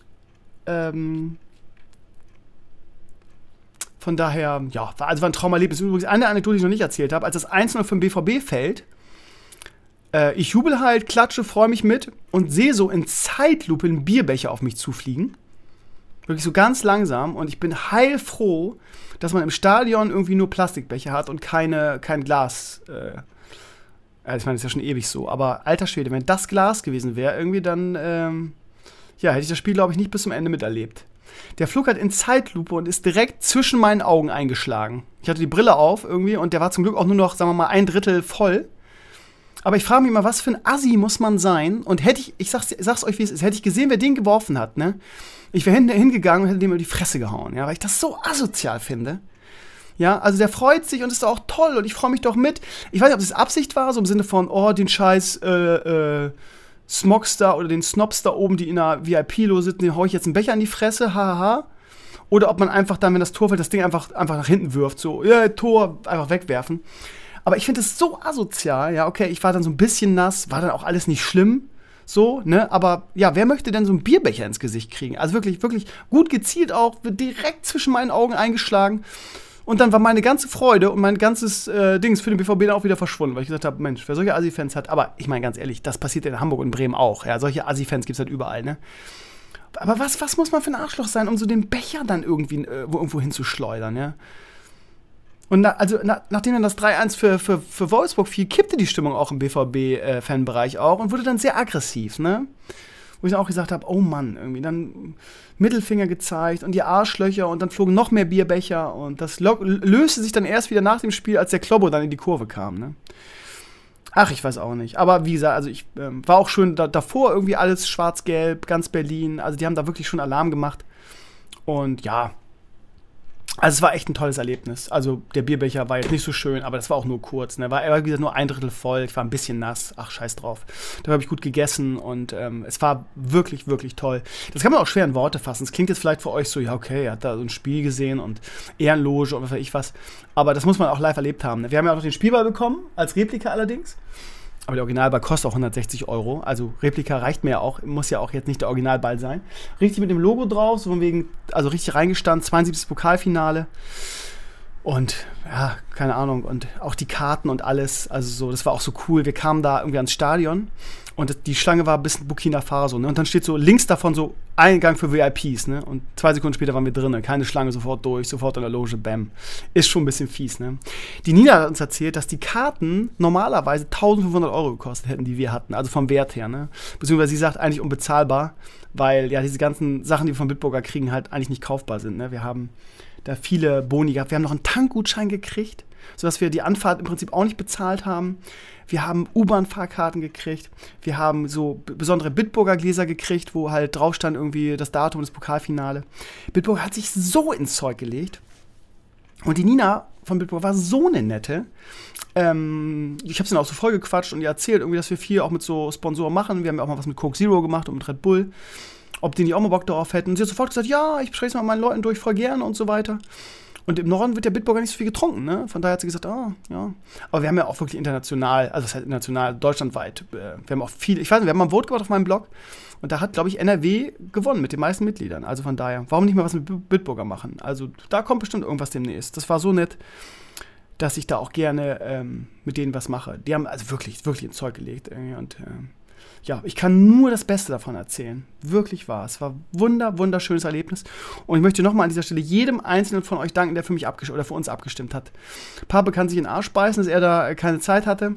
[SPEAKER 2] ähm, von daher, ja, war, also war ein Traumerlebnis. Übrigens eine Anekdote, die ich noch nicht erzählt habe. Als das eins null für den B V B fällt, äh, ich jubel halt, klatsche, freue mich mit und sehe so in Zeitlupe einen Bierbecher auf mich zufliegen. Wirklich so ganz langsam. Und ich bin heilfroh, dass man im Stadion irgendwie nur Plastikbecher hat und keine, kein Glas. Äh, ich meine, das ist ja schon ewig so. Aber alter Schwede, wenn das Glas gewesen wäre, irgendwie dann, ähm, ja, hätte ich das Spiel, glaube ich, nicht bis zum Ende miterlebt. Der flog halt in Zeitlupe und ist direkt zwischen meinen Augen eingeschlagen. Ich hatte die Brille auf irgendwie und der war zum Glück auch nur noch, sagen wir mal, ein Drittel voll. Aber ich frage mich mal, was für ein Assi muss man sein? Und hätte ich, ich sag's, sag's euch, wie es ist, hätte ich gesehen, wer den geworfen hat, ne? Ich wäre hingegangen und hätte dem über die Fresse gehauen, ja, weil ich das so asozial finde. Ja, also der freut sich und ist auch toll und ich freue mich doch mit. Ich weiß nicht, ob das Absicht war, so im Sinne von, oh, den scheiß äh, äh, Smogster oder den Snobster oben, die in einer V I P-Lose sitzen, den hau ich jetzt einen Becher in die Fresse, haha. Oder ob man einfach dann, wenn das Tor fällt, das Ding einfach, einfach nach hinten wirft, so, ja, Tor, einfach wegwerfen. Aber ich finde es so asozial, ja, okay, ich war dann so ein bisschen nass, war dann auch alles nicht schlimm, so, ne, aber ja, wer möchte denn so einen Bierbecher ins Gesicht kriegen? Also wirklich, wirklich gut gezielt auch, direkt zwischen meinen Augen eingeschlagen. Und dann war meine ganze Freude und mein ganzes äh, Dings für den B V B dann auch wieder verschwunden, weil ich gesagt habe, Mensch, wer solche Assi-Fans hat, aber ich meine ganz ehrlich, das passiert in Hamburg und Bremen auch, ja, solche Assi-Fans gibt's halt überall, ne. Aber was, was muss man für ein Arschloch sein, um so den Becher dann irgendwie äh, irgendwo hinzuschleudern, ja? Und na, also na, nachdem dann das drei eins für, für, für Wolfsburg fiel, kippte die Stimmung auch im B V B-Fanbereich äh, auch und wurde dann sehr aggressiv, ne? Wo ich dann auch gesagt habe, oh Mann, irgendwie dann Mittelfinger gezeigt und die Arschlöcher und dann flogen noch mehr Bierbecher und das lo- löste sich dann erst wieder nach dem Spiel, als der Klobbo dann in die Kurve kam, ne? Ach, ich weiß auch nicht. Aber wie gesagt, also ich ähm, war auch schön da, davor irgendwie alles schwarz-gelb, ganz Berlin. Also die haben da wirklich schon Alarm gemacht. Und ja, also es war echt ein tolles Erlebnis. Also der Bierbecher war jetzt nicht so schön, aber das war auch nur kurz. Ne? War, er war wie gesagt nur ein Drittel voll. Ich war ein bisschen nass. Ach, scheiß drauf. Da habe ich gut gegessen und ähm, es war wirklich, wirklich toll. Das kann man auch schwer in Worte fassen. Es klingt jetzt vielleicht für euch so, ja okay, er hat da so ein Spiel gesehen und Ehrenloge und was weiß ich was. Aber das muss man auch live erlebt haben. Ne? Wir haben ja auch noch den Spielball bekommen, als Replika allerdings. Aber der Originalball kostet auch hundertsechzig Euro. Also Replika reicht mir ja auch, muss ja auch jetzt nicht der Originalball sein. Richtig mit dem Logo drauf, so von wegen, also richtig reingestanden, zweiundsiebzig Pokalfinale. Und ja, keine Ahnung, und auch die Karten und alles, also so, das war auch so cool. Wir kamen da irgendwie ans Stadion und die Schlange war bis Burkina Faso, ne? Und dann steht so links davon so Eingang für V I Ps, ne? Und zwei Sekunden später waren wir drinnen, keine Schlange, sofort durch, sofort in der Loge, bam. Ist schon ein bisschen fies, ne? Die Nina hat uns erzählt, dass die Karten normalerweise eintausendfünfhundert Euro gekostet hätten, die wir hatten, also vom Wert her, ne? Beziehungsweise sie sagt eigentlich unbezahlbar, weil ja diese ganzen Sachen, die wir von Bitburger kriegen, halt eigentlich nicht kaufbar sind, ne? Wir haben da viele Boni gehabt. Wir haben noch einen Tankgutschein gekriegt, sodass wir die Anfahrt im Prinzip auch nicht bezahlt haben. Wir haben U-Bahn-Fahrkarten gekriegt. Wir haben so besondere Bitburger Gläser gekriegt, wo halt drauf stand irgendwie das Datum des Pokalfinale. Bitburger hat sich so ins Zeug gelegt. Und die Nina von Bitburger war so eine nette. Ähm, ich habe sie dann auch so voll gequatscht und ihr erzählt irgendwie, dass wir viel auch mit so Sponsoren machen. Wir haben ja auch mal was mit Coke Zero gemacht und mit Red Bull. Ob die nicht auch mal Bock darauf hätten. Und sie hat sofort gesagt, ja, ich spreche es mal mit meinen Leuten durch, voll gerne und so weiter. Und im Norden wird der Bitburger nicht so viel getrunken, ne? Von daher hat sie gesagt, ah, ja. Aber wir haben ja auch wirklich international, also das heißt international, deutschlandweit, äh, wir haben auch viele, ich weiß nicht, wir haben mal ein Vote gemacht auf meinem Blog und da hat, glaube ich, N R W gewonnen mit den meisten Mitgliedern. Also von daher, warum nicht mal was mit Bitburger machen? Also da kommt bestimmt irgendwas demnächst. Das war so nett, dass ich da auch gerne ähm, mit denen was mache. Die haben also wirklich, wirklich ins Zeug gelegt irgendwie und ähm, ja, ich kann nur das Beste davon erzählen. Wirklich wahr. Es war ein wunder, wunderschönes Erlebnis. Und ich möchte nochmal an dieser Stelle jedem Einzelnen von euch danken, der für mich abgestimmt oder für uns abgestimmt hat. Pape kann sich in den Arsch beißen, dass er da keine Zeit hatte.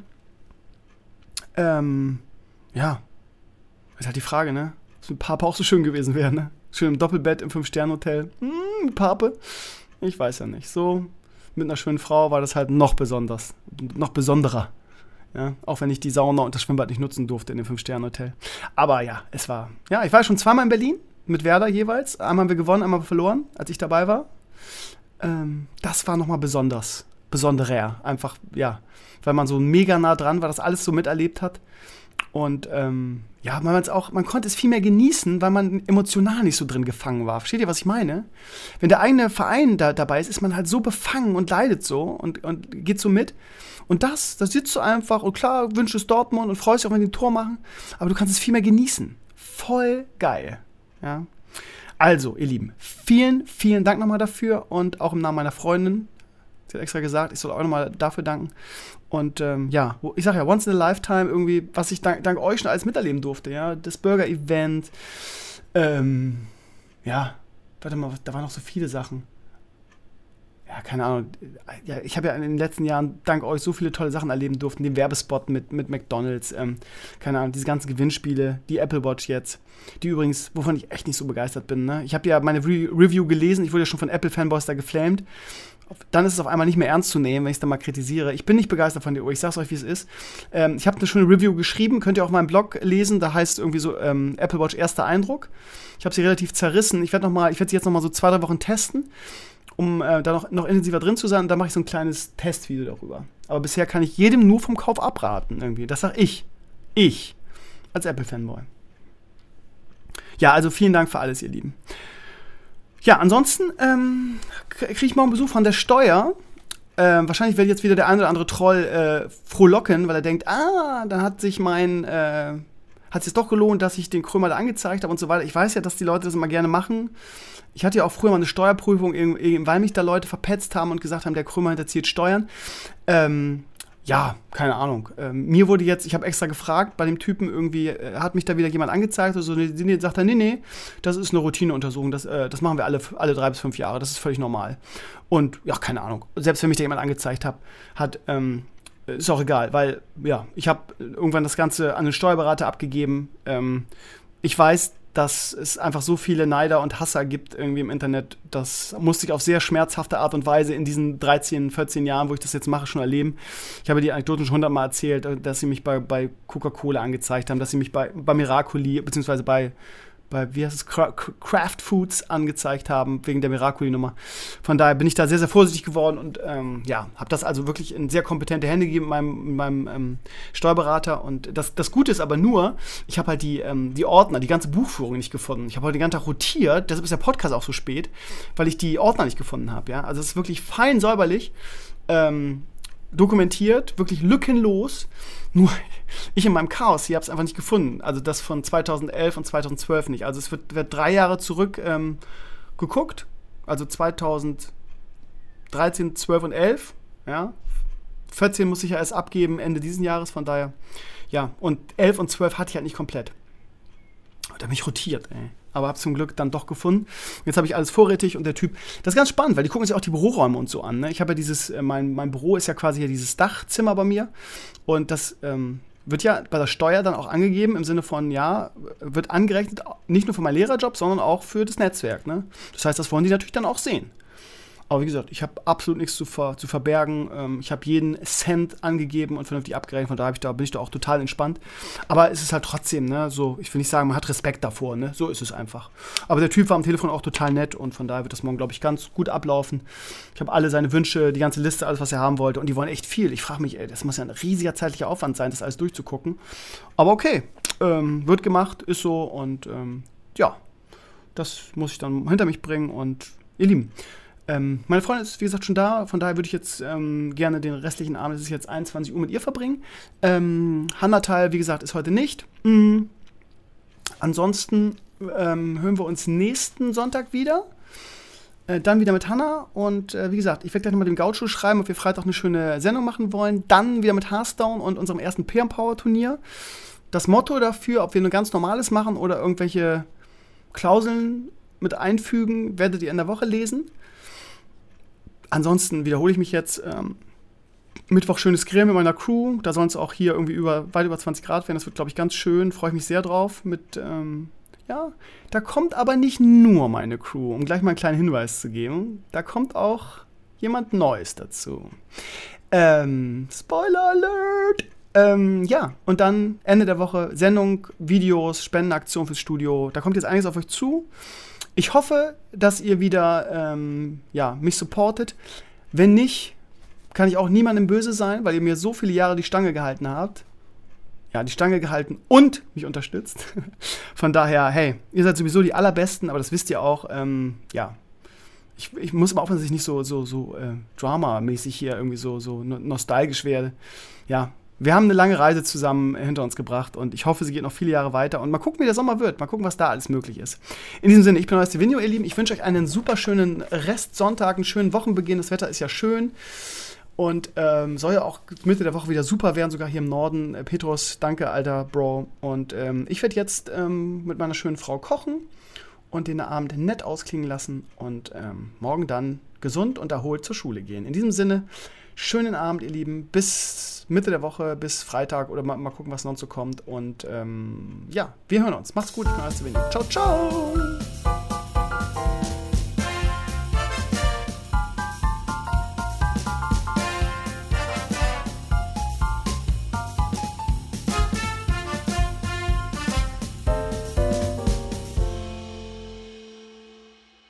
[SPEAKER 2] Ähm, ja. Ist halt die Frage, ne? Dass mit Pape auch so schön gewesen wäre, ne? Schön im Doppelbett im Fünf-Sterne-Hotel. Hm, Pape? Ich weiß ja nicht. So, mit einer schönen Frau war das halt noch besonders. Noch besonderer. Ja, auch wenn ich die Sauna und das Schwimmbad nicht nutzen durfte in dem Fünf-Sterne-Hotel. Aber ja, es war, ja, ich war schon zweimal in Berlin, mit Werder jeweils. Einmal haben wir gewonnen, einmal verloren, als ich dabei war. Ähm, das war nochmal besonders, besonderer. Einfach, ja, weil man so mega nah dran war, das alles so miterlebt hat. Und ähm, ja, man, auch, man konnte es viel mehr genießen, weil man emotional nicht so drin gefangen war. Versteht ihr, was ich meine? Wenn der eigene Verein da dabei ist, ist man halt so befangen und leidet so und, und geht so mit. Und das, da sitzt du einfach und klar, wünschst es Dortmund und freust dich auch, wenn die ein Tor machen, aber du kannst es viel mehr genießen. Voll geil. Ja. Also, ihr Lieben, vielen, vielen Dank nochmal dafür und auch im Namen meiner Freundin. Sie hat extra gesagt, ich soll auch nochmal dafür danken. Und ähm, ja, ich sag ja, once in a lifetime irgendwie, was ich dank, dank euch schon alles miterleben durfte. Ja, das Burger-Event. Ähm, ja, warte mal, da waren noch so viele Sachen. Ja, keine Ahnung. Ja, ich habe ja in den letzten Jahren dank euch so viele tolle Sachen erleben durften. Den Werbespot mit, mit McDonald's, ähm, keine Ahnung, diese ganzen Gewinnspiele, die Apple Watch jetzt, die übrigens, wovon ich echt nicht so begeistert bin. Ne? Ich habe ja meine Re- Review gelesen, ich wurde ja schon von Apple-Fanboys da geflamed. Dann ist es auf einmal nicht mehr ernst zu nehmen, wenn ich es dann mal kritisiere. Ich bin nicht begeistert von der Uhr, ich sag's euch, wie es ist. Ähm, ich habe eine schöne Review geschrieben, könnt ihr auf meinem Blog lesen, da heißt irgendwie so ähm, Apple Watch erster Eindruck. Ich habe sie relativ zerrissen, ich werde werd sie jetzt noch mal so zwei, drei Wochen testen, um äh, da noch, noch intensiver drin zu sein. Und dann mache ich so ein kleines Testvideo darüber. Aber bisher kann ich jedem nur vom Kauf abraten irgendwie. Das sag ich. Ich. Als Apple-Fanboy. Ja, also vielen Dank für alles, ihr Lieben. Ja, ansonsten ähm, kriege ich morgen Besuch von der Steuer. Ähm, wahrscheinlich wird jetzt wieder der ein oder andere Troll äh, frohlocken, weil er denkt, ah, dann hat sich mein, äh, hat es sich doch gelohnt, dass ich den Krömer da angezeigt habe und so weiter. Ich weiß ja, dass die Leute das immer gerne machen. Ich hatte ja auch früher mal eine Steuerprüfung, weil mich da Leute verpetzt haben und gesagt haben, der Krömer hinterzieht Steuern. Ähm, ja, keine Ahnung. Ähm, mir wurde jetzt, ich habe extra gefragt, bei dem Typen irgendwie, äh, hat mich da wieder jemand angezeigt oder so, und sagt er, nee, nee, das ist eine Routineuntersuchung, das, äh, das machen wir alle, alle drei bis fünf Jahre, das ist völlig normal. Und ja, keine Ahnung, selbst wenn mich da jemand angezeigt hat, hat, ähm, ist auch egal, weil, ja, ich habe irgendwann das Ganze an den Steuerberater abgegeben. Ähm, ich weiß, dass es einfach so viele Neider und Hasser gibt irgendwie im Internet. Das musste ich auf sehr schmerzhafte Art und Weise in diesen dreizehn, vierzehn Jahren, wo ich das jetzt mache, schon erleben. Ich habe die Anekdoten schon hundertmal erzählt, dass sie mich bei, bei Coca-Cola angezeigt haben, dass sie mich bei, bei Miracoli, beziehungsweise bei, bei, wie heißt es, Kraft Foods angezeigt haben, wegen der Miracoli-Nummer. Von daher bin ich da sehr, sehr vorsichtig geworden und ähm, ja, habe das also wirklich in sehr kompetente Hände gegeben mit meinem, mit meinem ähm, Steuerberater. Und das, das Gute ist aber nur, ich habe halt die, ähm, die Ordner, die ganze Buchführung nicht gefunden. Ich habe heute den ganzen Tag rotiert, deshalb ist der Podcast auch so spät, weil ich die Ordner nicht gefunden habe. Ja? Also es ist wirklich fein säuberlich ähm, dokumentiert, wirklich lückenlos. Nur ich in meinem Chaos hier habe es einfach nicht gefunden. Also das von zweitausendelf und zweitausendzwölf nicht. Also es wird, wird drei Jahre zurück ähm, geguckt. Also zweitausenddreizehn, zwölf und elf. Ja. vierzehn muss ich ja erst abgeben Ende dieses Jahres. Von daher, ja. Und elf und zwölf hatte ich halt nicht komplett. Da bin ich rotiert, ey. Aber habe zum Glück dann doch gefunden. Jetzt habe ich alles vorrätig und der Typ, das ist ganz spannend, weil die gucken sich auch die Büroräume und so an. Ne? Ich habe ja dieses, äh, mein, mein Büro ist ja quasi ja dieses Dachzimmer bei mir und das ähm, wird ja bei der Steuer dann auch angegeben im Sinne von, ja, wird angerechnet, nicht nur für meinen Lehrerjob, sondern auch für das Netzwerk. Ne? Das heißt, das wollen die natürlich dann auch sehen. Aber wie gesagt, ich habe absolut nichts zu, ver, zu verbergen. Ähm, ich habe jeden Cent angegeben und vernünftig abgerechnet. Von daher ich da, bin ich da auch total entspannt. Aber es ist halt trotzdem, ne, so, ich will nicht sagen, man hat Respekt davor, ne? So ist es einfach. Aber der Typ war am Telefon auch total nett und von daher wird das morgen, glaube ich, ganz gut ablaufen. Ich habe alle seine Wünsche, die ganze Liste, alles, was er haben wollte. Und die wollen echt viel. Ich frage mich, ey, das muss ja ein riesiger zeitlicher Aufwand sein, das alles durchzugucken. Aber okay, ähm, wird gemacht, ist so und ähm, ja, das muss ich dann hinter mich bringen und ihr Lieben, Ähm, meine Freundin ist, wie gesagt, schon da. Von daher würde ich jetzt ähm, gerne den restlichen Abend, es ist jetzt einundzwanzig Uhr, mit ihr verbringen. Ähm, Hanna-Teil, wie gesagt, ist heute nicht. Mhm. Ansonsten ähm, hören wir uns nächsten Sonntag wieder. Äh, dann wieder mit Hanna. Und äh, wie gesagt, ich werde gleich nochmal dem Gaucho schreiben, ob wir Freitag eine schöne Sendung machen wollen. Dann wieder mit Hearthstone und unserem ersten P M Power Turnier. Das Motto dafür, ob wir nur ganz normales machen oder irgendwelche Klauseln mit einfügen, werdet ihr in der Woche lesen. Ansonsten wiederhole ich mich jetzt, ähm, Mittwoch schönes Grillen mit meiner Crew, da soll es auch hier irgendwie über, weit über zwanzig Grad werden, das wird, glaube ich, ganz schön, freue ich mich sehr drauf. Mit, ähm, ja, da kommt aber nicht nur meine Crew, um gleich mal einen kleinen Hinweis zu geben, da kommt auch jemand Neues dazu. Ähm, Spoiler Alert! Ähm, ja, und dann Ende der Woche Sendung, Videos, Spendenaktion fürs Studio, da kommt jetzt einiges auf euch zu. Ich hoffe, dass ihr wieder ähm, ja, mich supportet. Wenn nicht, kann ich auch niemandem böse sein, weil ihr mir so viele Jahre die Stange gehalten habt. Ja, die Stange gehalten und mich unterstützt. Von daher, hey, ihr seid sowieso die Allerbesten, aber das wisst ihr auch. Ähm, ja, ich, ich muss aber aufpassen, dass ich nicht so, so, so äh, Drama-mäßig hier irgendwie so, so nostalgisch werde. Ja, wir haben eine lange Reise zusammen hinter uns gebracht und ich hoffe, sie geht noch viele Jahre weiter. Und mal gucken, wie der Sommer wird. Mal gucken, was da alles möglich ist. In diesem Sinne, ich bin euer Stevenio, ihr Lieben. Ich wünsche euch einen super schönen Restsonntag, einen schönen Wochenbeginn. Das Wetter ist ja schön und ähm, soll ja auch Mitte der Woche wieder super werden, sogar hier im Norden. Äh, Petros, danke, alter Bro. Und ähm, ich werde jetzt ähm, mit meiner schönen Frau kochen und den Abend nett ausklingen lassen und ähm, morgen dann gesund und erholt zur Schule gehen. In diesem Sinne, schönen Abend, ihr Lieben, bis Mitte der Woche, bis Freitag oder mal, mal gucken, was noch so kommt. Und ähm, ja, wir hören uns. Macht's gut, ich bin euer Stevenio. Ciao, ciao!